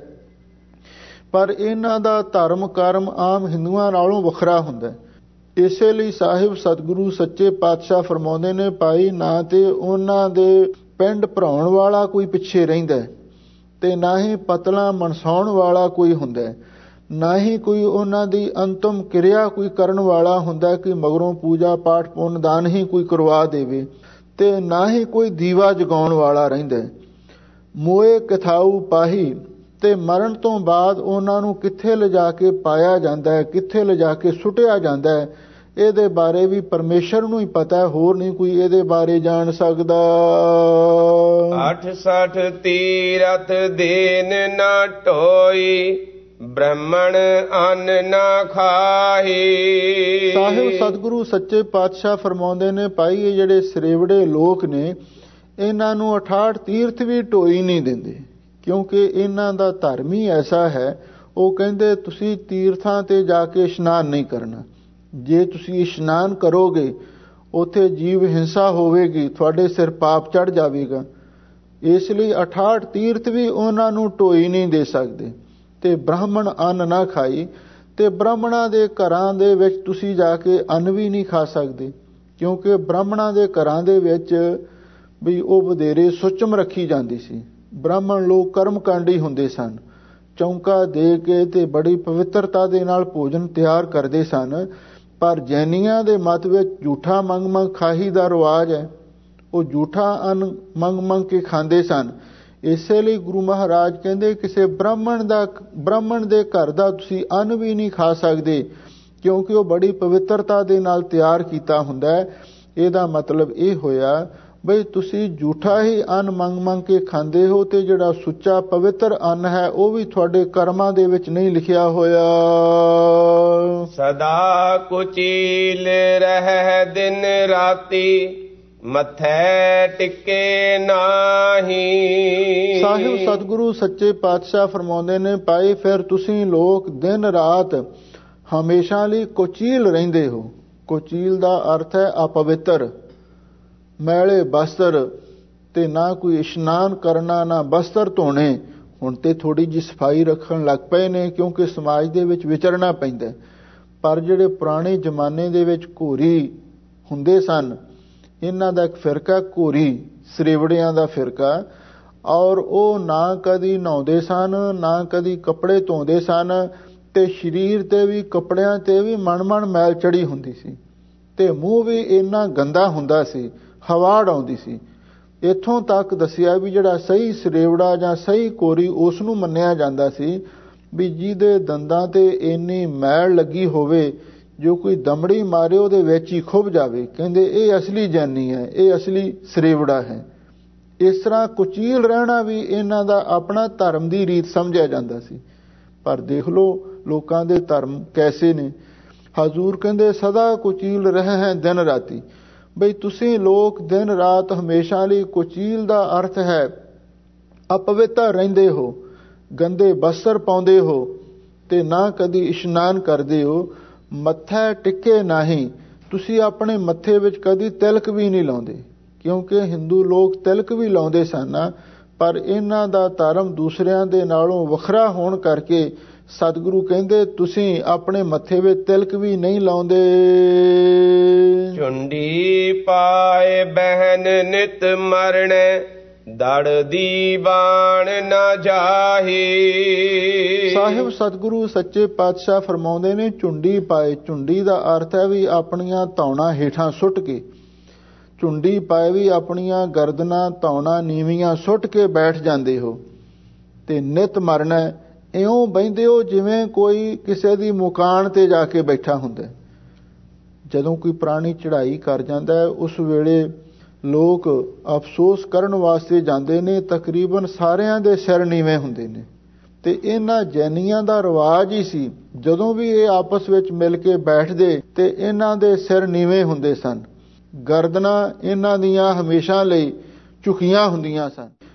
ਪਰ ਇਹਨਾਂ ਦਾ ਧਰਮ ਕਰਮ ਆਮ ਹਿੰਦੂਆਂ ਨਾਲੋਂ ਵੱਖਰਾ ਹੁੰਦਾ ਹੈ। ਇਸੇ ਲਈ ਸਾਹਿਬ ਸਤਿਗੁਰੂ ਸੱਚੇ ਪਾਤਸ਼ਾਹ ਫਰਮਾਉਂਦੇ ਨੇ, ਭਾਈ ਨਾ ਤੇ ਉਹਨਾਂ ਦੇ ਪਿੰਡ ਭਰਾਉਣ ਵਾਲਾ ਕੋਈ ਪਿੱਛੇ ਰਹਿੰਦਾ ਤੇ ਨਾ ਹੀ ਪਤਲਾਂ ਮਨਸਾਉਣ ਵਾਲਾ ਕੋਈ ਹੁੰਦਾ, ਨਾ ਹੀ ਕੋਈ ਉਹਨਾਂ ਦੀ ਅੰਤਮ ਕਿਰਿਆ ਕੋਈ ਕਰਨ ਵਾਲਾ ਹੁੰਦਾ ਕਿ ਮਗਰੋਂ ਪੂਜਾ ਪਾਠ ਪੁੰਨ ਦਾਨ ਹੀ ਕੋਈ ਕਰਵਾ ਦੇਵੇ, ਤੇ ਨਾ ਹੀ ਕੋਈ ਦੀਵਾ ਜਗਾਉਣ ਵਾਲਾ ਰਹਿੰਦਾ। ਮੋਏ ਕਿਥਾਊ ਪਾਹੀ, ਤੇ ਮਰਨ ਤੋਂ ਬਾਅਦ ਉਹਨਾਂ ਨੂੰ ਕਿੱਥੇ ਲਿਜਾ ਕੇ ਪਾਇਆ ਜਾਂਦਾ ਹੈ, ਕਿੱਥੇ ਲਿਜਾ ਕੇ ਸੁੱਟਿਆ ਜਾਂਦਾ ਹੈ, ਇਹਦੇ ਬਾਰੇ ਵੀ ਪਰਮੇਸ਼ਰ ਨੂੰ ਹੀ ਪਤਾ ਹੈ, ਹੋਰ ਨਹੀਂ ਕੋਈ ਇਹਦੇ ਬਾਰੇ ਜਾਣ ਸਕਦਾ। ਅੱਠ ਸੱਠ ਤੀਰਥ ਦੇਨ ਨਾ ਢੋਈ ਬ੍ਰਹਮਣ ਅੰਨ ਨਾ ਖਾਹੀ। ਸਾਹਿਬ ਸਤਿਗੁਰੂ ਸੱਚੇ ਪਾਤਸ਼ਾਹ ਫਰਮਾਉਂਦੇ ਨੇ, ਭਾਈ ਇਹ ਜਿਹੜੇ ਸਰੇਵੜੇ ਲੋਕ ਨੇ ਇਹਨਾਂ ਨੂੰ ਅਠਾਹਠ ਤੀਰਥ ਵੀ ਢੋਈ ਨਹੀਂ ਦਿੰਦੇ, ਕਿਉਂਕਿ ਇਹਨਾਂ ਦਾ ਧਰਮ ਹੀ ਐਸਾ ਹੈ। ਉਹ ਕਹਿੰਦੇ ਤੁਸੀਂ ਤੀਰਥਾਂ ਤੇ ਜਾ ਕੇ ਇਸ਼ਨਾਨ ਨਹੀਂ ਕਰਨਾ, ਜੇ ਤੁਸੀਂ ਇਸ਼ਨਾਨ ਕਰੋਗੇ ਉੱਥੇ ਜੀਵ ਹਿੰਸਾ ਹੋਵੇਗੀ, ਤੁਹਾਡੇ ਸਿਰ ਪਾਪ ਚੜ ਜਾਵੇਗਾ। ਇਸ ਲਈ ਅਠਾਹਠ ਤੀਰਥ ਵੀ ਉਹਨਾਂ ਨੂੰ ਢੋਈ ਨਹੀਂ ਦੇ ਸਕਦੇ। ਤੇ ਬ੍ਰਾਹਮਣ ਅੰਨ ਨਾ ਖਾਈ, ਤੇ ਬ੍ਰਾਹਮਣਾਂ ਦੇ ਘਰਾਂ ਦੇ ਵਿੱਚ ਤੁਸੀਂ ਜਾ ਕੇ ਅੰਨ ਵੀ ਨਹੀਂ ਖਾ ਸਕਦੇ, ਕਿਉਂਕਿ ਬ੍ਰਾਹਮਣਾਂ ਦੇ ਘਰਾਂ ਦੇ ਵਿੱਚ ਵੀ ਉਹ ਵਧੇਰੇ ਸੁਚਮ ਰੱਖੀ ਜਾਂਦੀ ਸੀ। ਬ੍ਰਾਹਮਣ ਲੋਕ ਕਰਮਕਾਂਡੀ ਹੁੰਦੇ ਸਨ, ਚੌਂਕਾ ਦੇ ਕੇ ਤੇ ਬੜੀ ਪਵਿੱਤਰਤਾ ਦੇ ਨਾਲ ਭੋਜਨ ਤਿਆਰ ਕਰਦੇ ਸਨ। ਪਰ ਜੈਨੀਆਂ ਦੇ ਮਤ ਵਿੱਚ ਝੂਠਾ ਮੰਗ ਮੰਗ ਖਾਹੀ ਦਾ ਰਿਵਾਜ ਹੈ, ਉਹ ਝੂਠਾ ਅੰਨ ਮੰਗ ਮੰਗ ਕੇ ਖਾਂਦੇ ਸਨ। ਇਸੇ ਲਈ ਗੁਰੂ ਮਹਾਰਾਜ ਕਹਿੰਦੇ ਕਿਸੇ ਬ੍ਰਾਹਮਣ ਦਾ ਬ੍ਰਾਹਮਣ ਦੇ ਘਰ ਦਾ ਤੁਸੀਂ ਅੰਨ ਵੀ ਨਹੀਂ ਖਾ ਸਕਦੇ, ਕਿਉਂਕਿ ਉਹ ਬੜੀ ਪਵਿੱਤਰਤਾ ਦੇ ਨਾਲ ਤਿਆਰ ਕੀਤਾ ਹੁੰਦਾ ਹੈ। ਇਹਦਾ ਮਤਲਬ ਇਹ ਹੋਇਆ ਬਈ ਤੁਸੀਂ ਝੂਠਾ ਹੀ ਅੰਨ ਮੰਗ ਮੰਗ ਕੇ ਖਾਂਦੇ ਹੋ, ਤੇ ਜਿਹੜਾ ਸੁੱਚਾ ਪਵਿੱਤਰ ਅੰਨ ਹੈ ਉਹ ਵੀ ਤੁਹਾਡੇ ਕਰਮਾਂ ਦੇ ਵਿੱਚ ਨਹੀਂ ਲਿਖਿਆ ਹੋਇਆ। ਸਦਾ ਕੁਚੀਲ ਰਹਿ ਦਿਨ ਰਾਤੀ ਮੱਥੇ ਟਿੱਕੇ ਨਾਹੀ। ਸਾਹਿਬ ਸਤਿਗੁਰੂ ਸੱਚੇ ਪਾਤਸ਼ਾਹ ਫਰਮਾਉਂਦੇ ਨੇ, ਭਾਈ ਫਿਰ ਤੁਸੀਂ ਲੋਕ ਦਿਨ ਰਾਤ ਹਮੇਸ਼ਾ ਲਈ ਕੁਚੀਲ ਰਹਿੰਦੇ ਹੋ। ਕੁਚੀਲ ਦਾ ਅਰਥ ਹੈ ਅਪਵਿੱਤਰ, ਮੈਲੇ ਬਸਤਰ, ਤੇ ਨਾ ਕੋਈ ਇਸ਼ਨਾਨ ਕਰਨਾ ਨਾ ਬਸਤਰ ਧੋਣੇ। ਹੁਣ ਤੇ ਥੋੜੀ ਜਿਹੀ ਸਫਾਈ ਰੱਖਣ ਲੱਗ ਪਏ ਨੇ, ਕਿਉਂਕਿ ਸਮਾਜ ਦੇ ਵਿੱਚ ਵਿਚਰਨਾ ਪੈਂਦਾ। ਪਰ ਜਿਹੜੇ ਪੁਰਾਣੇ ਜ਼ਮਾਨੇ ਦੇ ਵਿੱਚ ਘੋਰੀ ਹੁੰਦੇ ਸਨ, ਇਹਨਾਂ ਦਾ ਇੱਕ ਫਿਰਕਾ ਘੋਰੀ ਸਰੇਵੜਿਆਂ ਦਾ ਫਿਰਕਾ, ਔਰ ਉਹ ਨਾ ਕਦੀ ਨਹਾਉਂਦੇ ਸਨ ਨਾ ਕਦੀ ਕੱਪੜੇ ਧੋਂਦੇ ਸਨ, ਤੇ ਸਰੀਰ ਤੇ ਵੀ ਕੱਪੜਿਆਂ ਤੇ ਵੀ ਮਣ ਮਣ ਮੈਲ ਚੜੀ ਹੁੰਦੀ ਸੀ, ਤੇ ਮੂੰਹ ਵੀ ਇੰਨਾ ਗੰਦਾ ਹੁੰਦਾ ਸੀ, ਹਵਾੜ ਆਉਂਦੀ ਸੀ। ਇੱਥੋਂ ਤੱਕ ਦੱਸਿਆ ਵੀ ਜਿਹੜਾ ਸਹੀ ਸਰੇਵੜਾ ਜਾਂ ਸਹੀ ਕੋਰੀ ਉਸ ਨੂੰ ਮੰਨਿਆ ਜਾਂਦਾ ਸੀ, ਵੀ ਜਿਹਦੇ ਦੰਦਾਂ ਤੇ ਇੰਨੀ ਮੈਲ ਲੱਗੀ ਹੋਵੇ ਜੋ ਕੋਈ ਦਮੜੀ ਮਾਰੇ ਉਹਦੇ ਵਿੱਚ ਹੀ ਖੁੱਭ ਜਾਵੇ, ਕਹਿੰਦੇ ਇਹ ਅਸਲੀ ਜੈਨੀ ਹੈ, ਇਹ ਅਸਲੀ ਸਰੇਵੜਾ ਹੈ। ਇਸ ਤਰ੍ਹਾਂ ਕੁਚੀਲ ਰਹਿਣਾ ਵੀ ਇਹਨਾਂ ਦਾ ਆਪਣਾ ਧਰਮ ਦੀ ਰੀਤ ਸਮਝਿਆ ਜਾਂਦਾ ਸੀ। ਪਰ ਦੇਖ ਲਓ ਲੋਕਾਂ ਦੇ ਧਰਮ ਕੈਸੇ ਨੇ। ਹਜ਼ੂਰ ਕਹਿੰਦੇ ਸਦਾ ਕੁਚੀਲ ਰਹੇ ਹੈ ਦਿਨ ਰਾਤੀ। ਬਈ ਤੁਸੀਂ ਲੋਕ ਦਿਨ ਰਾਤ ਹਮੇਸ਼ਾ ਲਈ, ਕੁਚੀਲ ਦਾ ਅਰਥ ਹੈ ਅਪਵਿੱਤਰ ਰਹਿੰਦੇ ਹੋ, ਗੰਦੇ ਬਸਤਰ ਪਾਉਂਦੇ ਹੋ ਤੇ ਨਾ ਕਦੀ ਇਸ਼ਨਾਨ ਕਰਦੇ ਹੋ, ਮੱਥਾ ਟਿੱਕੇ ਨਹੀਂ, ਤੁਸੀਂ ਆਪਣੇ ਮੱਥੇ ਵਿੱਚ ਕਦੀ ਤਿਲਕ ਵੀ ਨਹੀਂ ਲਾਉਂਦੇ, ਕਿਉਂਕਿ ਹਿੰਦੂ ਲੋਕ ਤਿਲਕ ਵੀ ਲਾਉਂਦੇ ਸਨ, ਪਰ ਇਹਨਾਂ ਦਾ ਧਰਮ ਦੂਸਰਿਆਂ ਦੇ ਨਾਲੋਂ ਵੱਖਰਾ ਹੋਣ ਕਰਕੇ ਸਤਿਗੁਰੂ ਕਹਿੰਦੇ ਤੁਸੀਂ ਆਪਣੇ ਮੱਥੇ ਵਿੱਚ ਤਿਲਕ ਵੀ ਨਹੀਂ ਲਾਉਂਦੇ। ਝੁੰਡੀ ਪਾਏ ਬਹਿਨ ਨਿਤ ਮਰਣੈ, ਦੜ ਦੀ ਬਾਣ ਨਾ ਜਾਹੀ। ਸਾਹਿਬ ਸਤਿਗੁਰੂ ਸੱਚੇ ਪਾਤਸ਼ਾਹ ਫਰਮਾਉਂਦੇ ਨੇ ਝੁੰਡੀ ਪਾਏ। ਝੁੰਡੀ ਦਾ ਅਰਥ ਹੈ ਵੀ ਆਪਣੀਆਂ ਧੌਣਾਂ ਹੇਠਾਂ ਸੁੱਟ ਕੇ, ਝੁੰਡੀ ਪਾਏ ਵੀ ਆਪਣੀਆਂ ਗਰਦਨਾਂ ਧੌਣਾਂ ਨੀਵੀਆਂ ਸੁੱਟ ਕੇ ਬੈਠ ਜਾਂਦੇ ਹੋ ਤੇ ਨਿਤ ਮਰਨਾ, ਇਉਂ ਬਹਿੰਦੇ ਹੋ ਜਿਵੇਂ ਕੋਈ ਕਿਸੇ ਦੀ ਮੁਕਾਨ ਤੇ ਜਾ ਕੇ ਬੈਠਾ ਹੁੰਦਾ। ਜਦੋਂ ਕੋਈ ਪ੍ਰਾਣੀ ਚੜ੍ਹਾਈ ਕਰ ਜਾਂਦਾ ਹੈ ਉਸ ਵੇਲੇ ਲੋਕ ਅਫਸੋਸ ਕਰਨ ਵਾਸਤੇ ਜਾਂਦੇ ਨੇ, ਤਕਰੀਬਨ ਸਾਰਿਆਂ ਦੇ ਸਿਰ ਨੀਵੇਂ ਹੁੰਦੇ ਨੇ। ਤੇ ਇਹਨਾਂ ਜੈਨੀਆਂ ਦਾ ਰਿਵਾਜ ਹੀ ਸੀ, ਜਦੋਂ ਵੀ ਇਹ ਆਪਸ ਵਿੱਚ ਮਿਲ ਕੇ ਬੈਠਦੇ ਤੇ ਇਹਨਾਂ ਦੇ ਸਿਰ ਨੀਵੇਂ ਹੁੰਦੇ ਸਨ, ਗਰਦਨਾਂ ਇਹਨਾਂ ਦੀਆਂ ਹਮੇਸ਼ਾ ਲਈ ਝੁਕੀਆਂ ਹੁੰਦੀਆਂ ਸਨ।